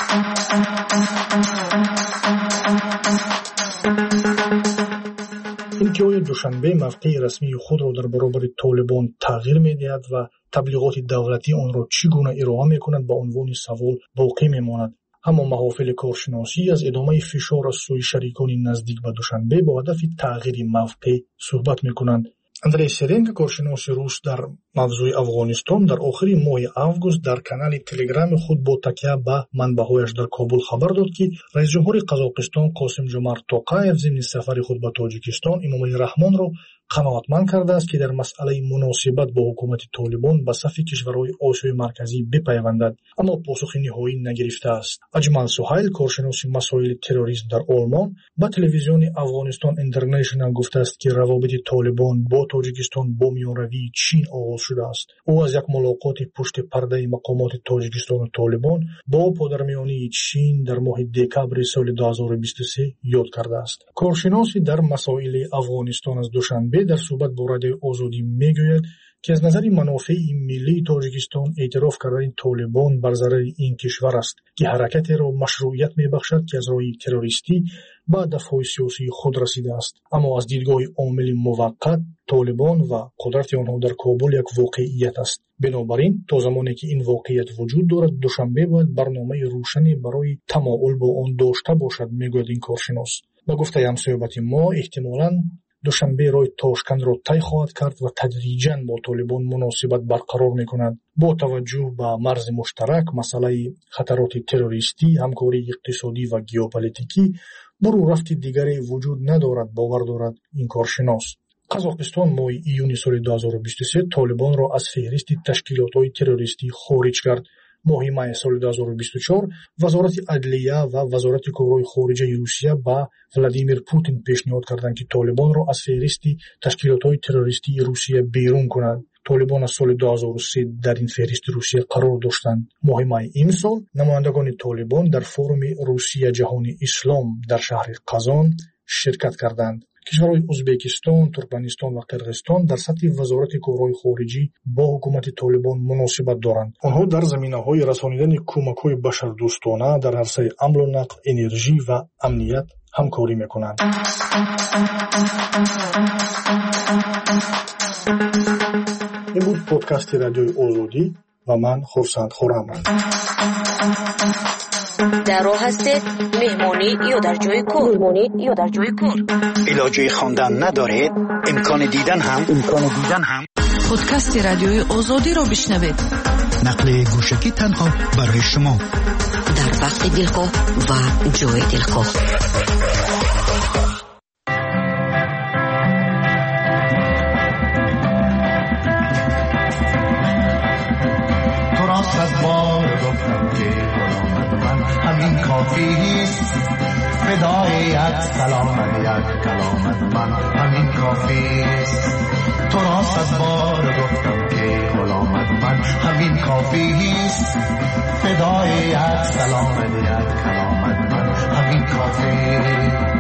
انتهای دوشنبه موقع رسمی خود را در برابر طالبان تغییر می‌دهد و تبلیغات دولتی آن را چگونه ارائه می‌کند به عنوان سوال باقی می‌ماند. اما محافل کارشناسی از ادامه فشار از سوی شریکان نزدیک به دوشنبه با هدف تغییر موقع صحبت می‌کنند. اندری سرنگ، کارشناس روس در موضوع افغانستان، در آخر ماه آگوست در کانال تلگرام خود با تکیه به منبع‌هایش در کابل خبر داد که رئیس جمهور قزاقستان قاسم جمارت توقایف ضمن سفر خود به تاجیکستان امامعلی رحمان را قناعتمند کرده است که در مسئله مناسبت با حکومت طالبان به صف کشورهای آسیای مرکزی بپیوندد، اما پاسخ نهایی نگرفته است. اجمل سهیل، کارشناس مسائل تروریسم در آلمان، به تلویزیون افغانستان اینترنشنال گفته است که روابط طالبان با تاجیکستان با میانروی چین آغاز شده است. او از یک ملاقات پشت پرده مقامات تاجیکستان و طالبان با پادرمیانی چین در ماه دکامبر سال 2023 یاد کرده است. کارشناسی در مسائل افغانستان از دوشنبه در صحبت با رادیوی آزادی میگوید که از نظر منافع ملی تاجیکستان اعتراف کردن طالبان بر ضرر این کشور است که حرکت را مشروعیت میبخشد که از راه تروریستی به هدف‌های سیاسی خود رسیده است. اما از دیدگاه عامل موقت، طالبان و قدرت آنها در کابل یک واقعیت است. بنابراین تا زمانی که این واقعیت وجود دارد، دوشنبه باید برنامه روشنی برای تمایل با آن داشته باشد، میگوید این کارشناس. با گفته همصحبت ما، احتمالاً دوشنبه راه تاشکند را طی خواهد کرد و تدریجاً با طالبان مناسبت برقرار می‌کند. با توجه به مرز مشترک، مسئله خطرات تروریستی، همکاری اقتصادی و ژئوپلیتیکی، برو رفت دیگری وجود ندارد، باور دارد این کارشناس. قزاقستان ماه ایون سال 2023 طالبان را از فهرست تشکیلات‌های تروریستی خارج کرد. ماه می سال 2024 وزارت عدلیه و وزارت کارهای خارجه روسیه با ولادیمیر پوتین پیشنهاد کردند که طالبان را از فهرست تشکیلات‌های تروریستی روسیه بیرون کنند. طالبان از سال 2003 در این فهرست روسیه قرار داشتند. ماه می این سال نمایندگان طالبان در فورم روسیه جهانی اسلام در شهر قزان شرکت کردند. کشورهای ازبکستان، ترکمنستان و قرقیزستان در سطح وزارت کارهای خارجی با حکومت طالبان مناسبت دارند. آنها در زمینه‌های رسانیدن کمک‌های بشردوستانه در عرصه حمل و نقل، انرژی و امنیت همکاری می‌کنند. این بود پادکست رادیوی آزادی و من خورسند خورم. در راه هستید، مهمانی یا در جای کار، علاجه خواندن ندارید، امکان دیدن هم پادکست رادیوی آزادی را بشنوید. نقل گوشکی تنها برای شما در وقت دلخواه و جای دلخواه. تو را 100 بار گفتم که غلامت من همین کافیست، فدای یک سلامت یک کلامت من همین کافیست. تو را 100 بار گفتم که غلامت من همین کافیست، فدای یک سلامت یک کلامت من همین کافیست.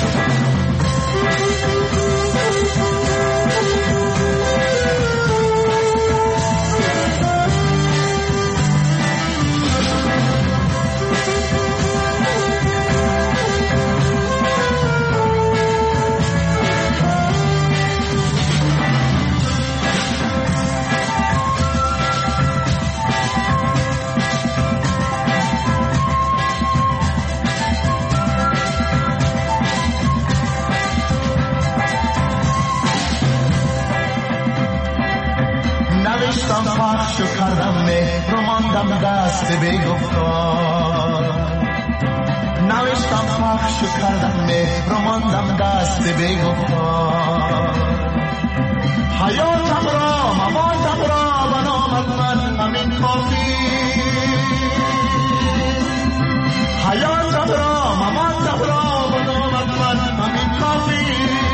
پخش کردم مهر رو ماندم دست بی‌گفتار، نوشتم پخش کردم مهر رو ماندم دست بی‌گفتار. حیاتم را مماتم را به نامت من همین کافی، حیاتم را مماتم را به نامت من همین کافی.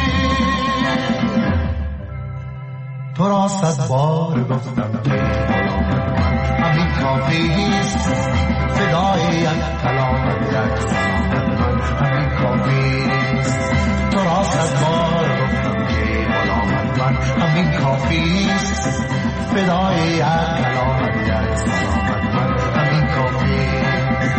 تو را 100 بار گفتم که غلامت من همین کافیست، فدای یک کلامت یک سلامت من همین کافیست. تو را 100 بار گفتم که غلامت من همین کافیست، فدای یک کلامت یک سلامت من همین کافیست.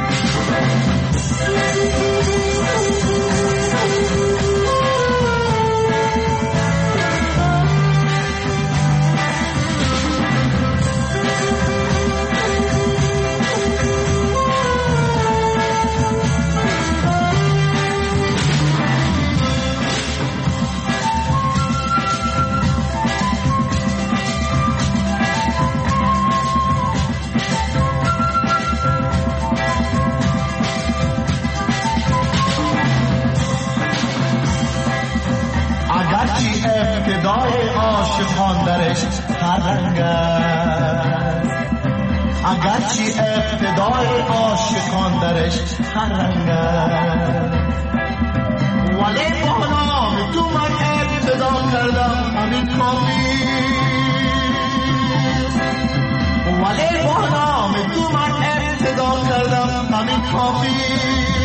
ابتدای عاشقان درش هر رنگ است، اگرچه ابتدای عاشقان درش هر رنگ است، ولی با نام تو من ابتدا کردم همین کافی، ولی با نام تو من ابتدا کردم همین کافی.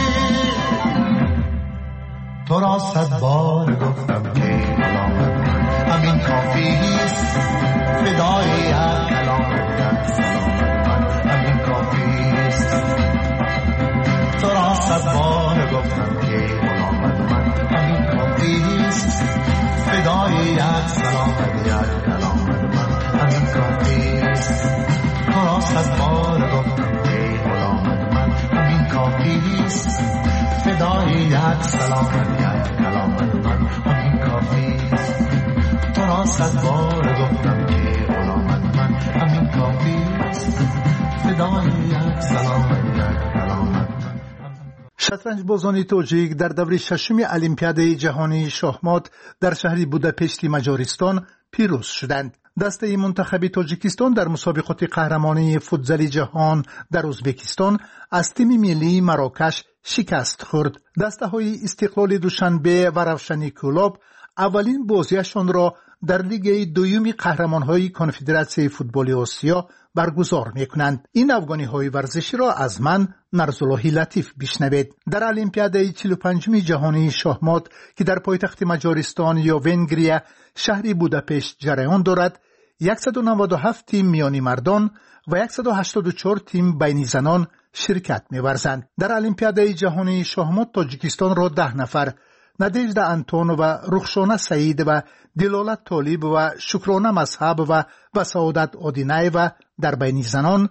تو را 100 بار گفتم که غلامت من همین کافیست، فدای یک کلامت یک سلامت من همین کافیست. تو را 100 بار گفتم که غلامت من همین کافیست، فدای یک سلامت یک کلامت من همین کافیست. تو را 100 بار گفتم که غلامت من همین کافیست، فدای یک سلامت یک کلامت من همین کافیست. تو را 100 بار گفتم که غلامت من همین کافیست، فدای یک سلامت یک کلامت من. شطرنج بازان تاجیک در دور ششم المپیاد جهانی شاهمات در شهر بوداپشت مجارستان پیروز شدند. دسته منتخب تاجیکستان در مسابقات قهرمانی فوتزال جهان در ازبکستان از تیم ملی مراکش شکست خورد. دسته های استقلال دوشنبه و روشن کلاب اولین بازیشان را در لیگ دوم قهرمان‌های کنفدراسیون فوتبال آسیا برگزار می‌کنند. این افغانی‌های ورزشی را از من نرزالله لطیف بشنوید. در المپیاد 45 جهانی شاهمات که در پایتخت مجارستان یا ونگریا شهر بوداپشت جریان دارد، 197 تیم میانی مردان و 184 تیم بین زنان شرکت می‌ورزند. در المپیاد جهانی شاهمات تاجیکستان را 10 نفر، ندیجده انتون و رخشانه سعید و دلالت طالب و شکرانه مذهب و سعادت آدینه و در بین زنان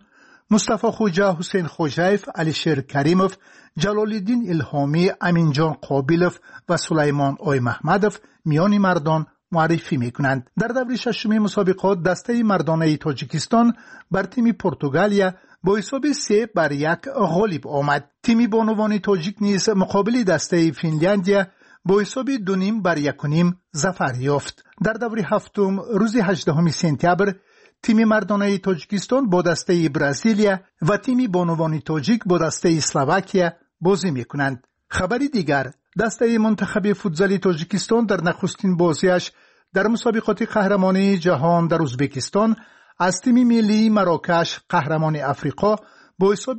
مصطفی خوجا، حسین خوجایف، علیشیر کریموف، جلالالدین الهامی، امینجان قابیلوف و سلیمان آی محمدوف میان مردان معرفی میکنند. در دور ششم مسابقات دسته مردانه تاجیکستان بر تیم پرتغالیا با حساب 3-1 غالب آمد. تیم بانوان تاجیک نیز مقابل دسته فنلاندیا با حساب 2-1 ظفر یافت. در دور هفتم روز 18 سپتامبر تیم مردانه تاجیکستان با دسته برزیلیا و تیم بانوان تاجیک با دسته اسلواکیا بازی میکنند. خبری دیگر، دسته منتخب فوتزال تاجیکستان در نخستین بازیش در مسابقات قهرمانی جهان در ازبکستان از تیم ملی مراکش قهرمان افریقا با حساب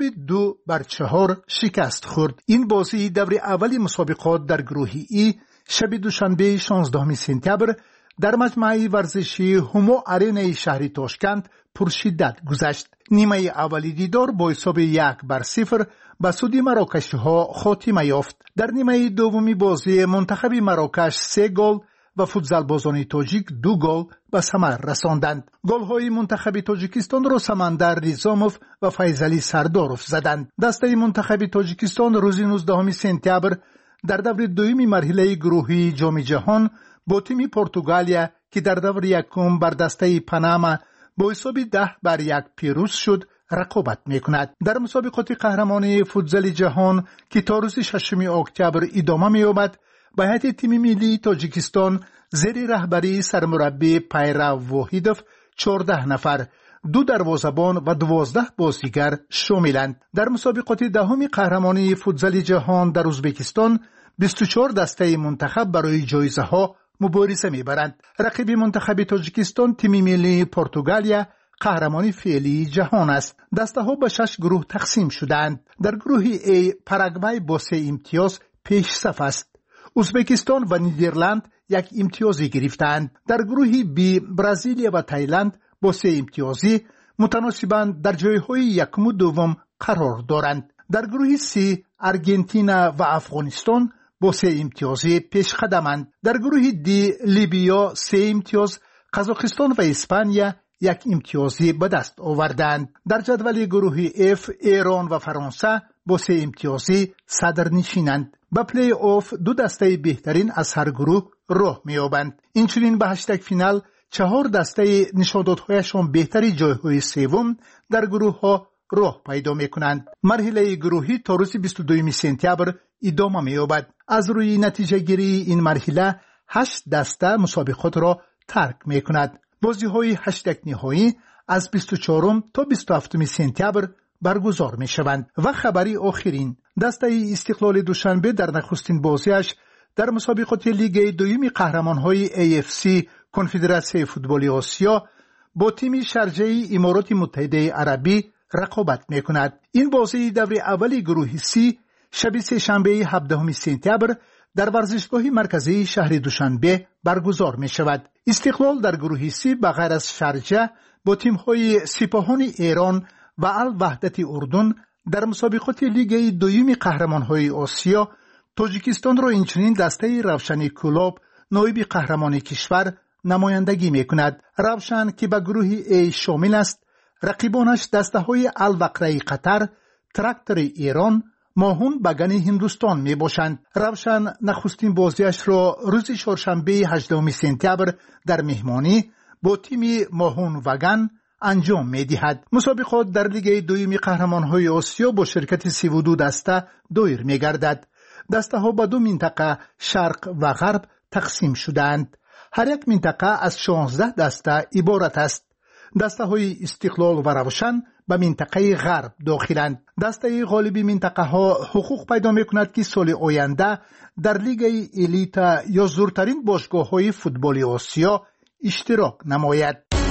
2-4 شکست خورد. این بازی دور اولی مسابقات در گروه ای شب دوشنبه 16 سپتامبر در مجمع ورزشی هومو آرینای شهر تاشکند پرشدت گذشت. نیمه اولی دیدار با حساب 1-0 به سود مراکشی ها خاتمه یافت. در نیمه دومی بازی منتخب مراکش 3 گل و فوتزال بازان تاجیک 2 گل به ثمر رساندند. گل های منتخب تاجیکستان را سمندر ریزاموف و فیضلی سرداروف زدند. دسته منتخب تاجیکستان روز 19 سپتامبر در دور دومی مرحله گروهی جام جهان با تیم پرتغالیا که در دور یکم بر دسته پاناما با حساب 10-1 پیروز شد رقابت میکند. در مسابقات قهرمانی فوتزال جهان که تا روز 6 اکتبر ادامه می‌یابد، به هیئت تیم ملی تاجیکستان زیر رهبری سرمربی پیرو واحدوف 14 نفر، 2 دروازه‌بان و 12 بازیگر شاملند. در مسابقات دهم قهرمانی فوتزال جهان در ازبکستان 24 دسته منتخب برای جایزه ها مبارزه میبرند. رقیب منتخب تاجیکستان تیم ملی پرتغالیا قهرمانی فعلی جهان است. دسته ها به 6 گروه تقسیم شدند. در گروه A پاراگوئه با 3 امتیاز پیش صف است. ازبکستان و نیدرلند 1 امتیازی گرفتند. در گروه B برزیل و تایلند با 3 امتیازی متناسباً در جایهای یکم و دوم قرار دارند. در گروه C ارژانتین و افغانستان با 3 امتیازی پیش قدمند. در گروه D لیبیا 3 امتیاز، قزاقستان و اسپانیا 1 امتیازی به دست آوردند. در جدول گروه F ایران و فرانسه با 3 امتیازی صدر نشینند. به پلی آف 2 دسته بهترین از هر گروه راه می‌یابند. اینچنین به هشتگ فینال 4 دسته نشان‌دادهایشان بهترین جایهای سوم در گروه ها راه پیدا می‌کنند. مرحله گروهی تا روز 22 سپتامبر ادامه می‌یابد. از روی نتیجه گیری این مرحله 8 دسته مسابقات را ترک می‌کند. بازی‌های هشتگ نهایی از 24 تا 27 سپتامبر برگزار می‌شوند. و خبری آخرین، دسته استقلال دوشنبه در نخستین بازیش در مسابقات لیگ دوم قهرمان‌های AFC کنفدراسیون فوتبال آسیا با تیم شارجه امارات متحده عربی رقابت می‌کند. این بازی دور اولی گروه C شب سه‌شنبه 17 سپتامبر در ورزشگاه مرکزی شهر دوشنبه برگزار می‌شود. استقلال در گروه C به غیر از شارجه با تیم‌های سپاهان ایران و الوحدت اردن در مسابقات لیگ دوم قهرمان‌های آسیا تاجیکستان را اینچنین دسته روشن کلوب نایب قهرمان کشور نمایندگی می‌کند. روشن که به گروه A شامل است، رقیبانش دسته‌های الوقره قطر، تراکتور ایران، ماهون بگن هندوستان میباشند. روشن نخستین بازیش را روز چهارشنبه 18 سپتامبر در مهمانی با تیم ماهون وگن انجام می‌دهد. مسابقات در لیگ دوم قهرمان‌های آسیا با شرکت 32 دسته دایر می‌گردد. دسته‌ها به 2 منطقه شرق و غرب تقسیم شدند. هر یک منطقه از 16 دسته عبارت است. دسته‌های استقلال و روشن به منطقه غرب داخلند. دسته غالبی منطقه ها حقوق پیدا می‌کند که سال آینده در لیگ الیت یا زورترین باشگاه‌های فوتبال آسیا اشتراک نماید.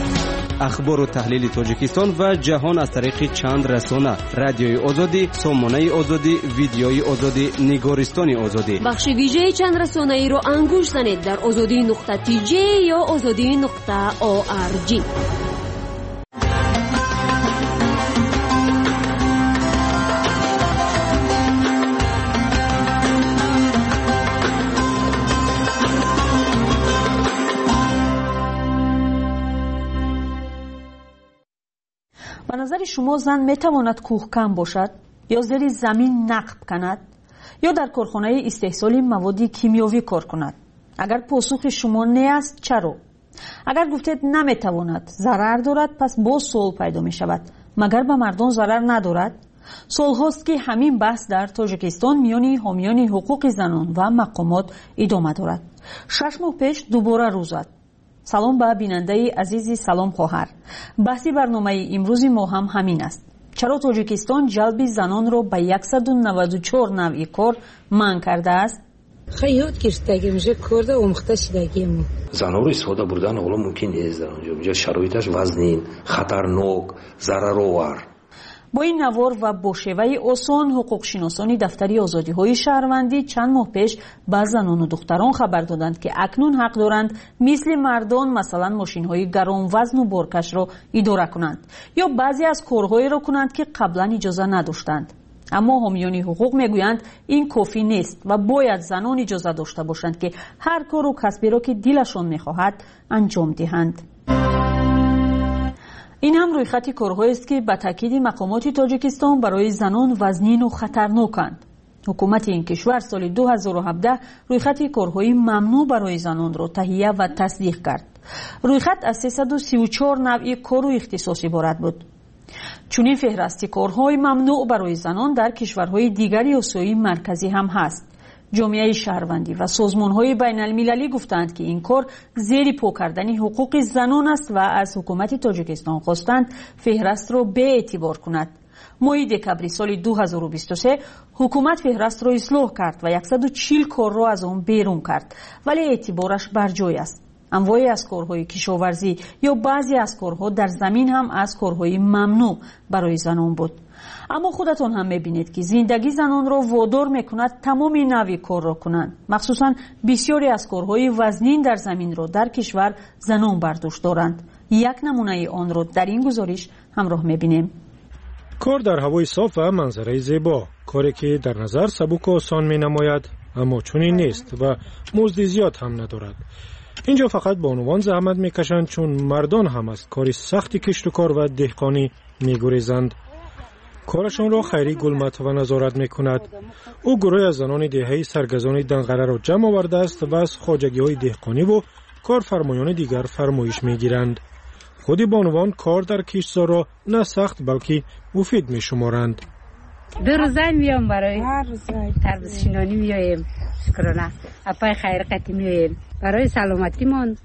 اخبار و تحلیل تاجیکستان و جهان از طریق چند رسانه: رادیوی آزادی، سامانه آزادی، ویدیوی آزادی، نگارستان آزادی. بخش ویژه چند رسانه ای رو انگوش زنید در azadi.tj یا azadi.org. به نظر شما زن میتواند کوهکن باشد یا زیر زمین نقب کند یا در کارخانه استحصال مواد کیمیاوی کار کند؟ اگر پاسخ شما نه است چرا؟ اگر گفتید نمیتواند، ضرر دارد، پس باز سوال پیدا می شود مگر به مردم ضرر ندارد؟ سال هاست که همین بحث در تاجیکستان میان حامیان حقوق زنان و مقامات ادامه دارد. 6 ماه پیش دوباره روز زد. سلام به بیننده عزیزی، سلام خواهر. بحث برنامه امروز ما هم همین است. چرا تاجیکستان جلب زنان را به 194 نوع کار منع کرده است؟ خیلی گرفتگی میشه کرده اومخته شدگی ما زنها رو استفاده بردن حالا ممکن نیست در اونجا شرایطش وزنین، خطرناک، ضررآور. با این نوار و با شیوه آسان حقوق شناسان دفتری آزادی های شهروندی چند ماه پیش به زنان و دختران خبر دادند که اکنون حق دارند مثل مردان مثلا ماشین های گران وزن و بارکش را اداره کنند یا بعضی از کارهایی را کنند که قبلا اجازه نداشتند. اما حامیان حقوق میگویند این کافی نیست و باید زنان اجازه داشته باشند که هر کار و کسبی را که دلشان میخواهد انجام دهند. این هم رویخط کارهایی است که به تاکید مقامات تاجیکستان برای زنان وزنین و خطرناکند. حکومت این کشور سال 2017 رویخط کارهای ممنوع برای زنان را تهیه و تصدیق کرد. رویخط از 334 نوع کار و اختصاص عبارت بود. چنین فهرست کارهای ممنوع برای زنان در کشورهای دیگری آسیای مرکزی هم هست. جامعه شهروندی و سازمان‌های بین‌المللی گفتند که این کار زیر پا کردن حقوق زنان است و از حکومت تاجیکستان خواستند فهرست را به اعتبار کند. ماه دکامبر سال 2023 حکومت فهرست را اصلاح کرد و 140 کار را از آن بیرون کرد، ولی اعتبارش بر جای است. انواعی از کارهای کشاورزی یا بعضی از کارها در زمین هم از کارهای ممنوع برای زنان بود. اما خودتون هم میبینید که زندگی زنان را وادار میکند تمام نوع کار را کنند. مخصوصا بسیاری از کارهای وزنین در زمین را در کشور زنان برداشت دارند. یک نمونه آن را در این گزارش همراه میبینیم. کار در هوای صاف و منظره زیبا، کاری که در نظر سبک و آسان مینماید اما چنین نیست و مزد زیاد هم ندارد. اینجا فقط به عنوان زحمت میکشند چون مردان هم از کاری سختی کشت و کار و دهقانی میگریزند. کارشان را خیری گلمت و نظارت میکند. او گروه از زنان دهه‌ای سرگزان دنقره را جمع آورده است و از خواجگی‌های دهقانی و کارفرمایان دیگر فرمایش میگیرند. خود بانوان کار در کشتزار را نه سخت بلکه مفید میشمارند. دو روزه میام برای تربیت شینانی میایم، شکرانه اپای خیرقتی میایم برای سلامتیمان،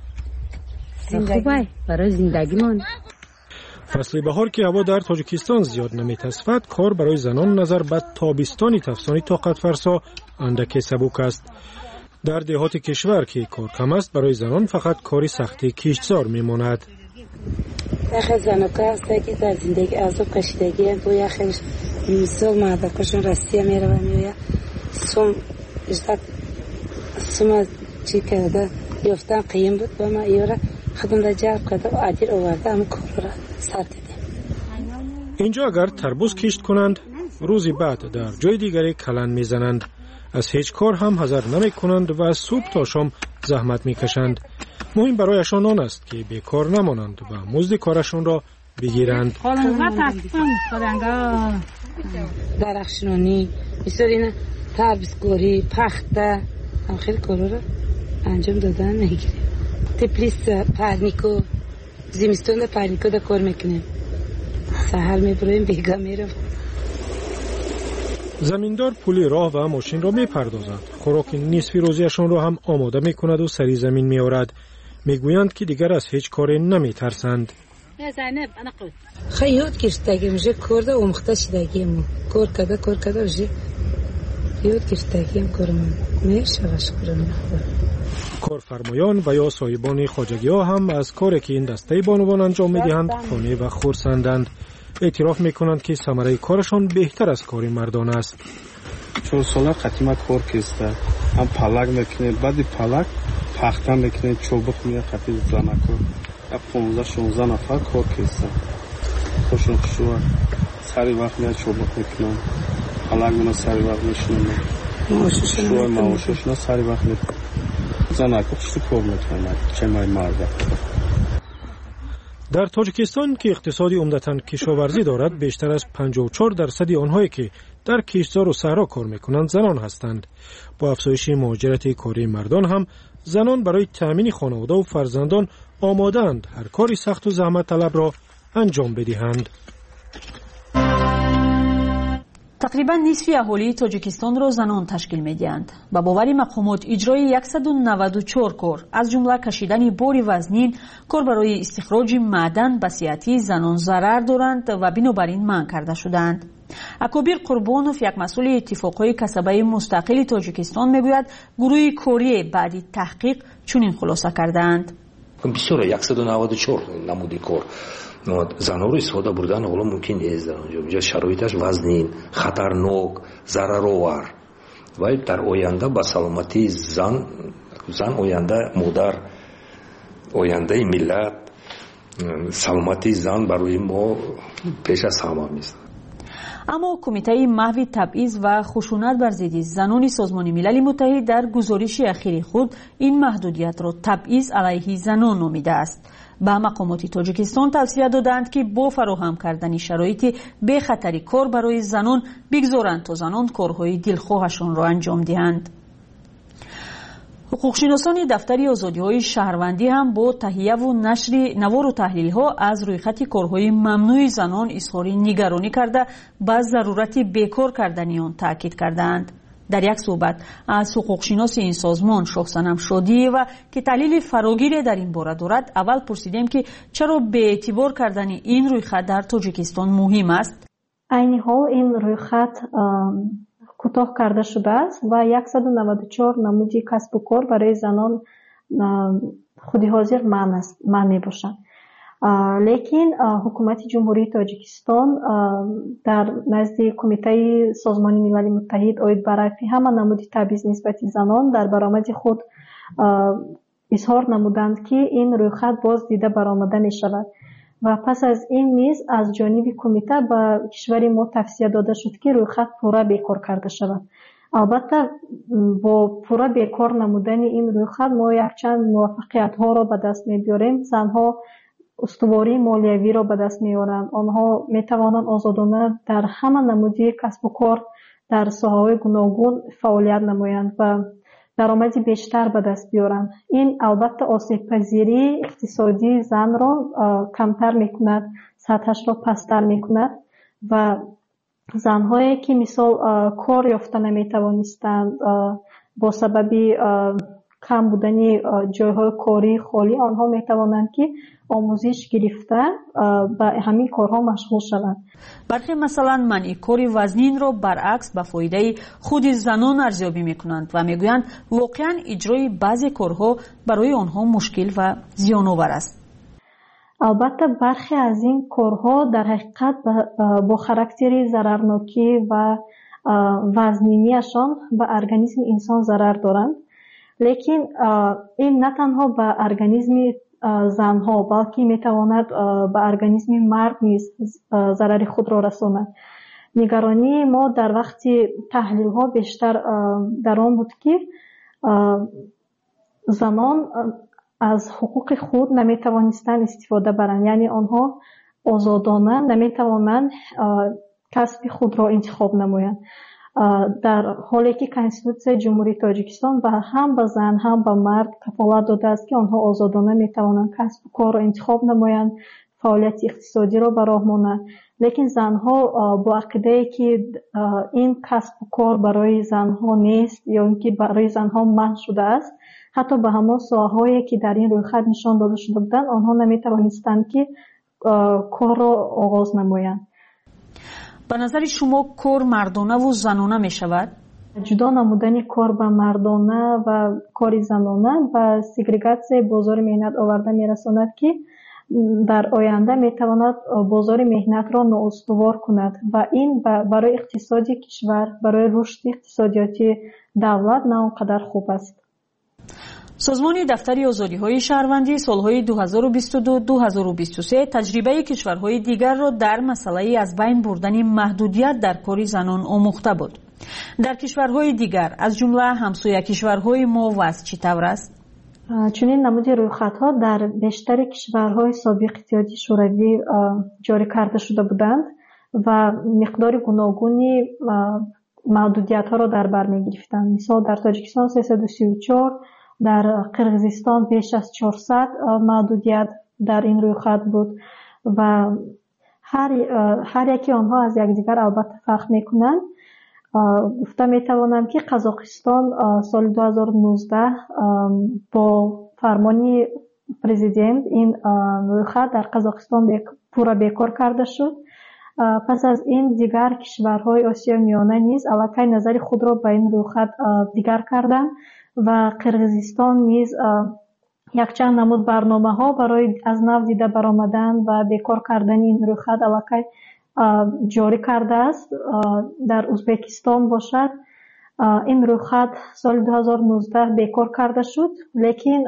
خوبه برای زندگیمان. فصل بهار که هوا در تاجیکستان زیاد نمیتصفد، کار برای زنان نظر به تابستانی تفسانی طاقت فرسا اندکی سبک است. در دهات کشور که کار کم است، برای زنان فقط کاری سختی کشتزار میماند. یخ زنکا هست که در زندگی عذاب کشیدگی تو یخش سال مردکشون رسیه میره و میویا سوم چی کرده یافتن قیم بود و ما ایورا خودم را جلب کرده و عدیر آورده هم کار را سر دیدیم. اینجا اگر تربوز کشت کنند روزی بعد در جای دیگری کلن میزنند. از هیچ کار هم حذر نمی کنند و از صبح تا شام زحمت میکشند. مهم برایشان آن است که بیکار نمانند و مزد کارشان را بگیرند. درخشنانی بسیار این تربیزگاری پخته هم خیلی کارا را انجام دادن میگیریم. تپلیس پرنیکو زمستون در پرنیکو در کار میکنیم. سهر میبریم بیگا میرم. زمیندار پول راه و ماشین را میپردازد. خوراک نصفی روزیشان را هم آماده میکند و سری زمین میآورد. میگویند که دیگر از هیچ کاری نمیترسند. خیلی یاد گرفتگی میشه کرده اومخته شدگی ما کار کرده بشه یاد گرفتگی هم کارمون میشه شکرانه. کارفرمایان و یا صاحبان خواجگی ها هم از کاری که این دسته بانوان انجام میدهند خانه و خرسندند. اعتراف میکنند که ثمره کارشان بهتر از کار مردان است. 4 ساله قدیمت کار کسته هم پلک میکنه، بعد پلک پخته میکنه، چوبک میه قطعی زنکو 15-16 نفر کار کسته خوشون خوشوه سری وقت میه چوبک میکنن، پلک منو سری وقت میشنن، شوه معاششنا سری وقت میکنن، زنکو خوشو کار میکنن چه مای مرده. در تاجیکستان که اقتصادی عمدتاً کشاورزی دارد، بیشتر از 54% آنهایی که در کشتزار و صحرا کار میکنند زنان هستند. با افزایش مهاجرت کاری مردان هم زنان برای تأمین خانواده و فرزندان آماده‌اند هر کاری سخت و زحمت طلب را انجام بدهند. تقریبا نصف اهالی تاجیکستان را زنان تشکیل می‌دهند. با باور مقامات اجرای 194 کار از جمله کشیدن بار وزنین، کار برای استخراج معدن به صحت زنان ضرر دارند و بنابراین منع کرده شدند. اکابر قربانوف، یک مسئول اتفاقهای کسبه مستقل تاجیکستان، میگوید گروه کوری بعد تحقیق چنین خلاصه کردند. بسیار 194 نمودی کار زنها رو استفاده بردن حالا ممکن نیست در اونجا شرایطش وزنین، خطرناک، ضررآور و در آینده با سلامتی زن آینده مادر، آینده ملت، سلامتی زن برای ما پیش از همه است. اما کمیته محو تبعیض و خشونت بر ضد زنان سازمان ملل متحد در گزارش اخیر خود این محدودیت را تبعیض علیه زنان نامیده است. به مقامات تاجیکستان توصیه دادند که با فراهم کردن شرایط بی خطری کار برای زنان بگذارند تا زنان کارهای دلخواهشان را انجام دهند. حقوقشناسان دفتر آزادی‌های شهروندی هم با تهیه و نشر نوار و تحلیل‌ها از رویخط کارهای ممنوع زنان اظهار نگرانی کرده به ضرورت بیکار کردن آن تاکید کردند. در یک صحبت از حقوقشناس این سازمان شاهصنم شادی و که تحلیل فراگیری در این باره دارد، اول پرسیدیم که چرا به اعتبار کردن این رویخط در تاجیکستان مهم است. عین حال این رویخط کوتاه کرده شده است و 194 نمودی کسب و کار برای زنان خودی حاضر من می باشند. لیکن حکومت جمهوری تاجیکستان در نزد کمیته سازمان ملل متحد اوید برای همه نمودی تبعیض نسبت زنان در برآمد خود اظهار نمودند که این رویخط باز دیده برآمده می شود و پس از این نیز از جانب کمیته به کشور ما توصیه داده شد که رویخط پورا بیکار کرده شود. البته با پورا بیکار نمودن این رویخط ما یک چند موفقیت ها را به دست می بیاریم. زنها استواری مالیوی را به دست می‌آورند. آنها می‌توانند آزادانه در همه نمودی کسب و کار در ساحه‌های گوناگون فعالیت نمایند و درآمدی بیشتر به دست بیارند. این البته آسیب پذیری اقتصادی زن را کمتر می‌کند، سطحش را پستر می‌کند و زن‌هایی که مثال کار یافته نمی‌توانستند با سبب کم بودن جایهای کاری خالی، آنها می‌توانند که آموزش گرفته به همین کارها مشغول شوند. برخی مثلا منع کار وزنین را برعکس به فایده خود زنان ارزیابی میکنند و میگویند واقعا اجرای بعضی کارها برای آنها مشکل و زیان‌آور است. البته برخی از این کارها در حقیقت با خاراکتر ضررناکی و وزنینیشان به ارگانیسم انسان ضرر دارند. لیکن این نه تنها به ارگانیسم زنها بلکه میتواند به ارگانیسم مرد نیز ضرر خود را رساند. نگرانی ما در وقت تحلیل ها بیشتر در آن بود که زنان از حقوق خود نمیتوانستند استفاده برند، یعنی آنها آزادانه نمیتوانند کسب خود را انتخاب نمایند، در حالی که کنستیتوسیون جمهوری تاجیکستان هم به زن هم به مرد کفالت داده است که آنها آزادانه میتوانند کسب و کار را انتخاب نمایند، فعالیت اقتصادی را به راه مانند. لیکن زنها با عقیده که این کسب و کار برای زنها نیست یا اینکه برای زنها منع شده است، حتی به همان ساحه‌هایی که در این رویخط نشان داده شده بودند آنها نمیتوانستند که کار را آغاز نمایند. به نظر شما کار مردانه و زنانه می شود؟ جدا نمودن کار به مردانه و کار زنانه و سگریگاسیون بازار مهنت آورده می رساند که در آینده می تواند بازار مهنت را نااستوار کند و این برای اقتصاد کشور، برای رشد اقتصادیاتی دولت نه آنقدر خوب است. سازمان دفتر آزادی‌های شهروندی سالهای 2022-2023 تجربه کشورهای دیگر را در مسئله از بین بردن محدودیت در کار زنان آموخته بود. در کشورهای دیگر از جمله همسایه کشورهای ما وضع چطور است؟ چنین نمودی رویخطها در بیشتر کشورهای سابق اتحادیه شوروی جاری کرده شده بودند و مقدار گوناگونی محدودیت‌ها را در بر می‌گرفتند. مثال در تاجیکستان 334، در قرقیزستان بیش از 400 محدودیت در این رویخط بود و هر یکی آنها از یکدیگر البته فرق می‌کنند. گفته میتوانم که قزاقستان سال 2019 با فرمان پرزیدنت این رویخط در قزاقستان پورا بیکار کرده شد. پس از این دیگر کشورهای آسیای میانه نیز علاقه نظر خود را به این رویخط دیگر کردند و قرقیزستان نیز یک چند نمود برنامه ها برای از نو دیده برآمدن و بیکار کردن این رویخط علاقه جاری کرده است. در ازبکستان باشد این رویخط سال 2019 بیکار کرده شد، لیکن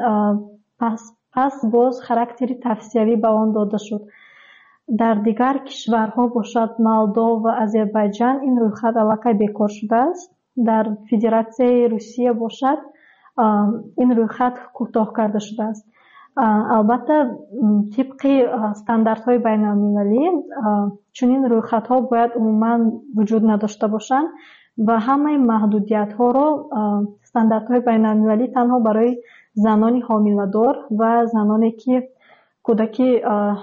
پس باز خاراکتری توسعه‌ای به آن داده شد. در دیگر کشورها باشد مولدو و آذربایجان این رویخط علاقه بیکار شده است. در فدراسیای روسیه باشد این رویخط کوتاه کرده شده است. البته طبق استانداردهای بین‌المللی چنین رویخطها باید عموما وجود نداشته باشند و همه محدودیت‌ها را استانداردهای بین‌المللی تنها برای زنان حامله‌دار و زنانی که کودکی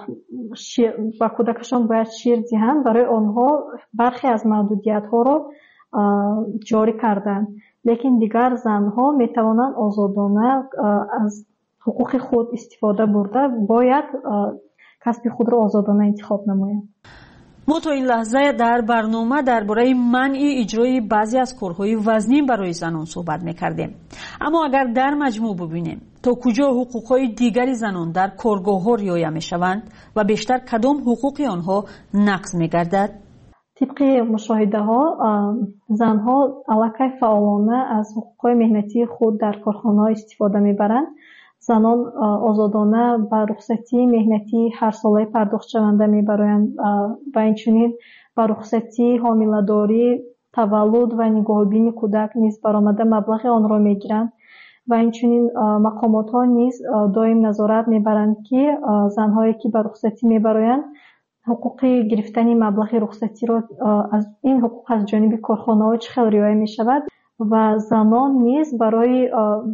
و کودکشان باید شیر دهند برای آنها برخی از محدودیت‌ها را جاری کردند، لیکن دیگر زنها میتوانند آزادانه از حقوق خود استفاده برده باید کسب خود را آزادانه انتخاب نمایند. ما تا این لحظه در برنامه درباره منع اجرای بعضی از کارهای وزنی برای زنان صحبت میکردیم، اما اگر در مجموع ببینیم تا کجا حقوقهای دیگری زنان در کارگاه‌ها رعایت میشوند و بیشتر کدام حقوق آنها نقض میگردد؟ طبق مشاهده ها زنها علاقه فعالانه از حقوق مهنتی خود در کارخانه‌ها استفاده میبرند. زنان آزادانه به رخصتی مهنتی هر ساله پرداخت شونده میبرند و اینچنین به رخصتی حامله‌داری، تولد و نگاهبینی کودک نیز برآمده مبلغ آن را میگیرند و اینچنین مقامات ها نیز دائم نظارت میبرند که زنهایی که به رخصتی میبرند حقوق گرفتن مبلغ رخصتی را از این حقوق از جانب کارخانه ها چه خیلی رعایت میشود و زنان نیز برای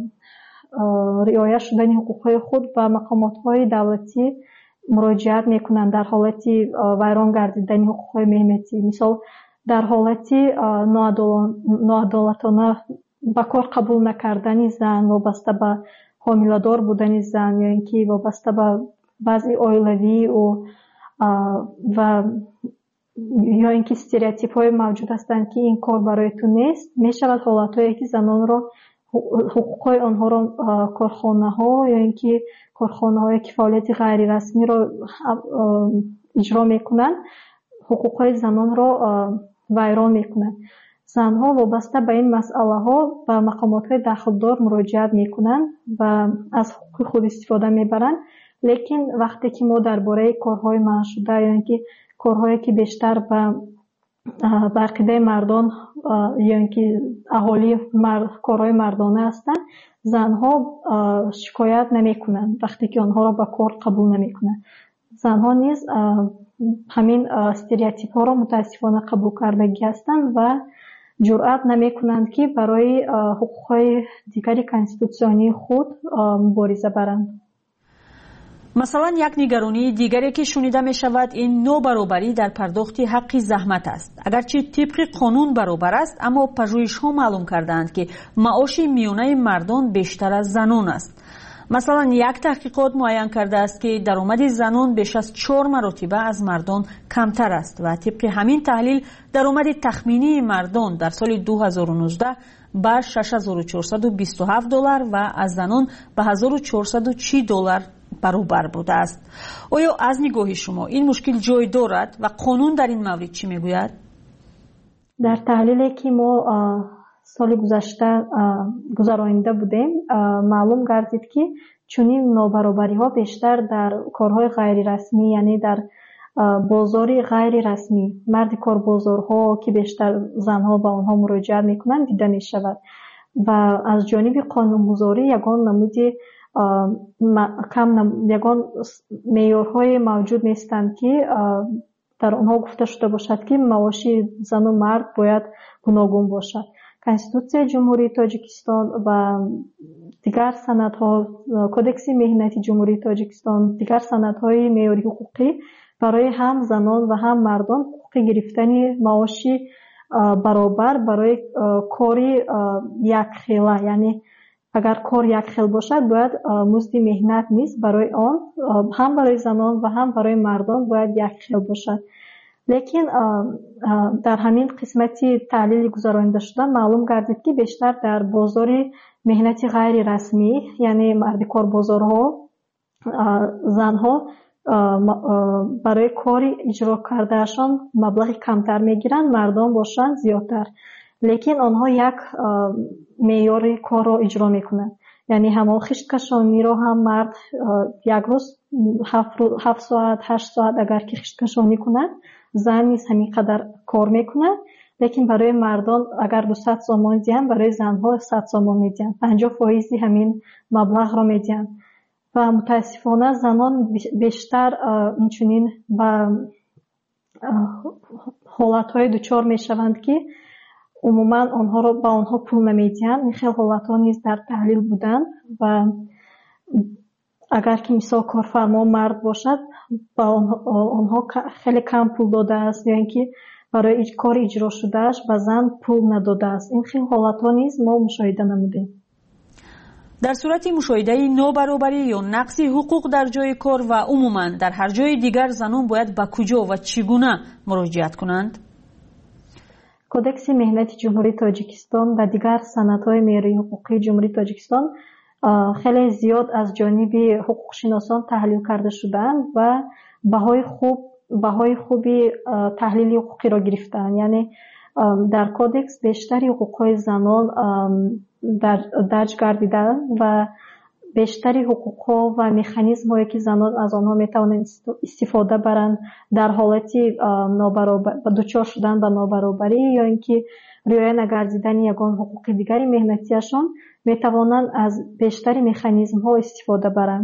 رعایت شدن حقوق خود به مقامات های دولتی مراجعت میکنند در حالت ویران گردیدن حقوق مهنتی. مثال در حالت ناعدالتانه به کار قبول نکردن زن وابسته به حامله‌دار بودن زن یا اینکه وابسته به وضع عائلوی و یا اینکه استریوتیپ های موجود هستند که این کار برای تو نیست، میشود حالت هایی که زنان را حقوق آنها را کارخانه ها یا اینکه کارخانه های که فعالیت غیر رسمی را اجرا میکنند حقوق های زنان را ویران میکنند. زنها وابسته به این مسئله ها به مقامات های دخلدار مراجعت میکنند و از حقوق خود استفاده میبرند، لیکن وقتی که ما درباره کارهای منع شده یا اینکه کارهایی که بیشتر به عقیده مردان یا اینکه اهالی کارهای مردانه هستند زنها شکایت نمیکنند وقتی که آنها را به کار قبول نمیکنند. زنها نیز همین استریوتیپ ها را متاسفانه قبول کردگی هستند و جرأت نمیکنند که برای حقوق دیگری کانستیتوسیونی خود مبارزه برند. مثلا یک نگرانی دیگری که شنیده می شود این نابرابری در پرداخت حق زحمت است. اگرچه طبق قانون برابر است، اما پژوهش ها معلوم کردند که معاش میانه مردان بیشتر از زنان است. مثلا یک تحقیقات معین کرده است که درآمد زنان بیش از 4 مرتبه از مردان کمتر است و طبق همین تحلیل درآمد تخمینی مردان در سال 2019 به $6,427 و از زنان به $1,430 برابر بوده است. آیا از نگاه شما این مشکل جای دارد و قانون در این مورد چی میگوید؟ در تحلیلی که ما سال گذشته گذرانیده بودیم معلوم گردید که چنین نابرابری ها بیشتر در کارهای غیر رسمی یعنی در بازاری غیر رسمی مرد کار بازارها که بیشتر زنها به آنها مراجعت میکنند دیده می شود و از جانب قانونگذاری یگان نمودی ягон меъёрҳое мавҷуд нестанд ки дар онҳо гуфта шуда бошад ки маоши зану мард бояд гуногун бошад. Конституцияи Ҷумҳурии Тоҷикистон ва дигар санадҳо, Кодекси меҳнати Ҷумҳурии Тоҷикистон, дигар санадҳои меъёри ҳуқуқӣ барои ҳам занон ва ҳам мардон ҳуқуқи гирифтани маоши баробар барои кори якхела, яъне агар кор якхел бошад, бояд музди меҳнат низ барои он ҳам барои занон ва ҳам барои мардон бояд якхел бошад. лекин дар ҳамин қисмати таҳлили гузаронида шуда маълум гардид ки бештар дар бозори меҳнати ғайрирасмӣ, яъне мардикорбозорҳо, занҳо барои кори иҷро кардаашон маблағи камтар мегиранд, мардон бошанд зиёдтар. лекин онҳо як меъёри корро иҷро мекунанд. яъне ҳамон хишткашониро ҳам мард як рӯз 7 соат 8 соат агар ки хишткашонӣ кунад, зан низ ҳамин қадар кор мекунад. лекин барои мардон агар 200 сомон диҳанд, барои занҳо 100 сомон медиҳанд, 50% ҳамин маблағро медиҳанд. ва мутаассифона занон бештар инчунин ба ҳолатҳое дучор мешаванд ки умуман онҳоро ба онҳо пул намедиҳанд. ин хел ҳолатҳо низ дар таҳлил буданд ва агар ки мисол корфармо мард бошад, ба онҳо хеле кам пул додааст, ё ин ки барои кори иҷро шудааш ба зан пул надодааст. ин хел ҳолатҳо низ мо мушоҳида намудем. дар сурати мушоҳидаи нобаробарӣ ё нақси ҳуқуқ дар ҷои кор ва умуман дар ҳар ҷои дигар занон бояд ба куҷо ва чӣ гуна муроҷиат кунанд? Кодекси меҳнати Ҷумҳурии Тоҷикистон ва дигар санадҳои меъёрии ҳуқуқии Ҷумҳурии Тоҷикистон хеле зиёд аз ҷониби ҳуқуқшиносон таҳлил карда шудаанд ва баҳои хуби таҳлили ҳуқуқиро гирифтаанд. яъне дар кодекс бештари ҳуқуқҳои занон дарҷ гардиданд ва бештари ҳуқуқҳо ва механизмҳое ки занон аз онҳо метавонанд истифода баранд дар ҳолати дучор шудан ба нобаробарӣ ё ин ки риоя нагардидани ягон ҳуқуқи дигари меҳнатиашон, метавонанд аз бештари механизмҳо истифода баранд.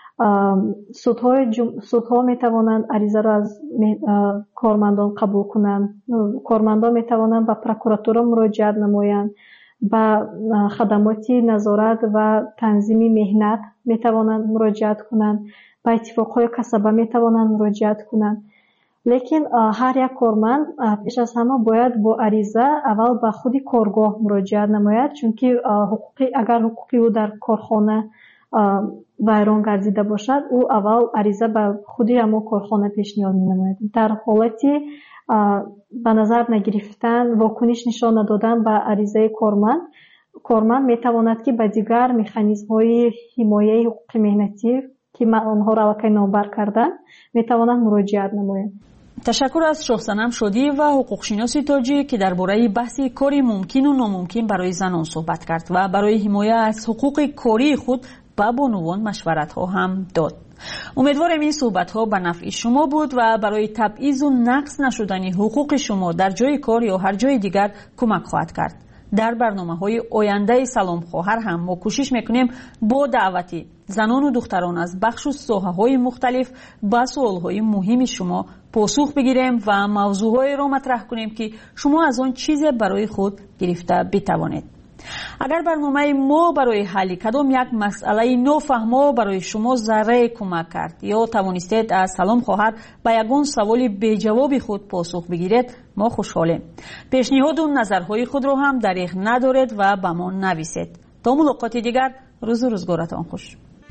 судҳо метавонанд аризаро аз кормандон қабул кунанд. кормандон метавонанд ба прокуратура муроҷиат намоянд. ба хадамоти назорат ва танзими меҳнат метавонанд муроҷиат кунанд. ба иттифоқҳои касаба метавонанд муроҷиат кунанд. лекин ҳар як корманд пеш аз ҳама бояд бо ариза аввал ба худи коргоҳ муроҷиат намояд, чунки агар ҳуқуқи ӯ дар корхона вайрон гардида бошад, ӯ аввал ариза ба худи ҳамон корхона пешниҳод менамояд. дар ҳолати ба назар нагирифтан, вокуниш нишон надодан ба аризаи корманд метавонад ки ба дигар механизмҳои ҳимояи ҳуқуқи меҳнатӣ ки онҳоро аллакай номбар карданд, метавонанд муроҷиат намоянд. ташаккур аз шоҳсанам Шодӣ ва ҳуқуқшиноси тоҷик ки дар бораи баҳси кори мумкину номумкин барои занон суҳбат кард ва барои ҳимоя аз ҳуқуқи кории худ ба бонувон машваратҳо ҳам дод. умедворем ин суҳбатҳо ба нафъи шумо буд ва барои табъизу нақс нашудани ҳуқуқи шумо дар ҷои кор ё ҳар ҷои дигар кӯмак хоҳад кард. дар барномаҳои ояндаи Салом хоҳар ҳам мо кӯшиш мекунем бо даъвати занону духтарон аз бахшу соҳаҳои мухталиф ба суолҳои муҳими шумо посух бигирем ва мавзӯъҳоеро матраҳ кунем ки шумо аз он чизе барои худ гирифта битавонед. агар барномаи мо барои ҳалли кадом як масъалаи нофаҳмо барои шумо заррае кӯмак кард ё тавонистед аз Салом хоҳар ба ягон саволи беҷавоби худ посух бигиред, мо хушҳолем. пешниҳоду назарҳои худро ҳам дариғ надоред ва ба мо нависед. то мулоқоти дигар, рӯзу рӯзгоратон хуш.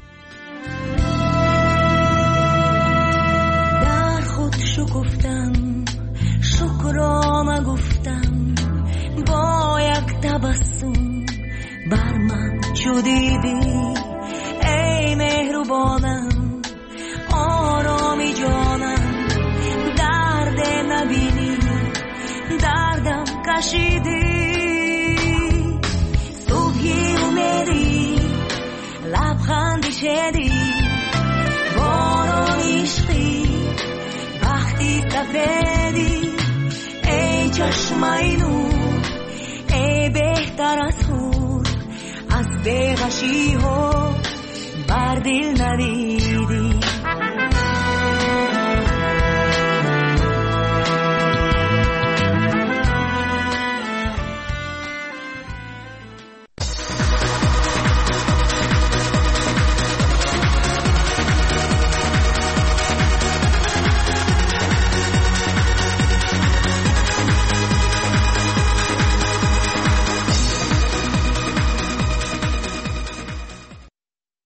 дар худ шукуфтам, шукрона гуфтам, با یک تبسم بر من چو دیدی ای مهربانم، آرامی جانم، درد نبینی دردم کشیدی، صبحی اومدی لبخندی شدی، باران عشقی وقتی سفیدی، ای چشمای نور بهتر از خود از بغشی ها بر دل ندی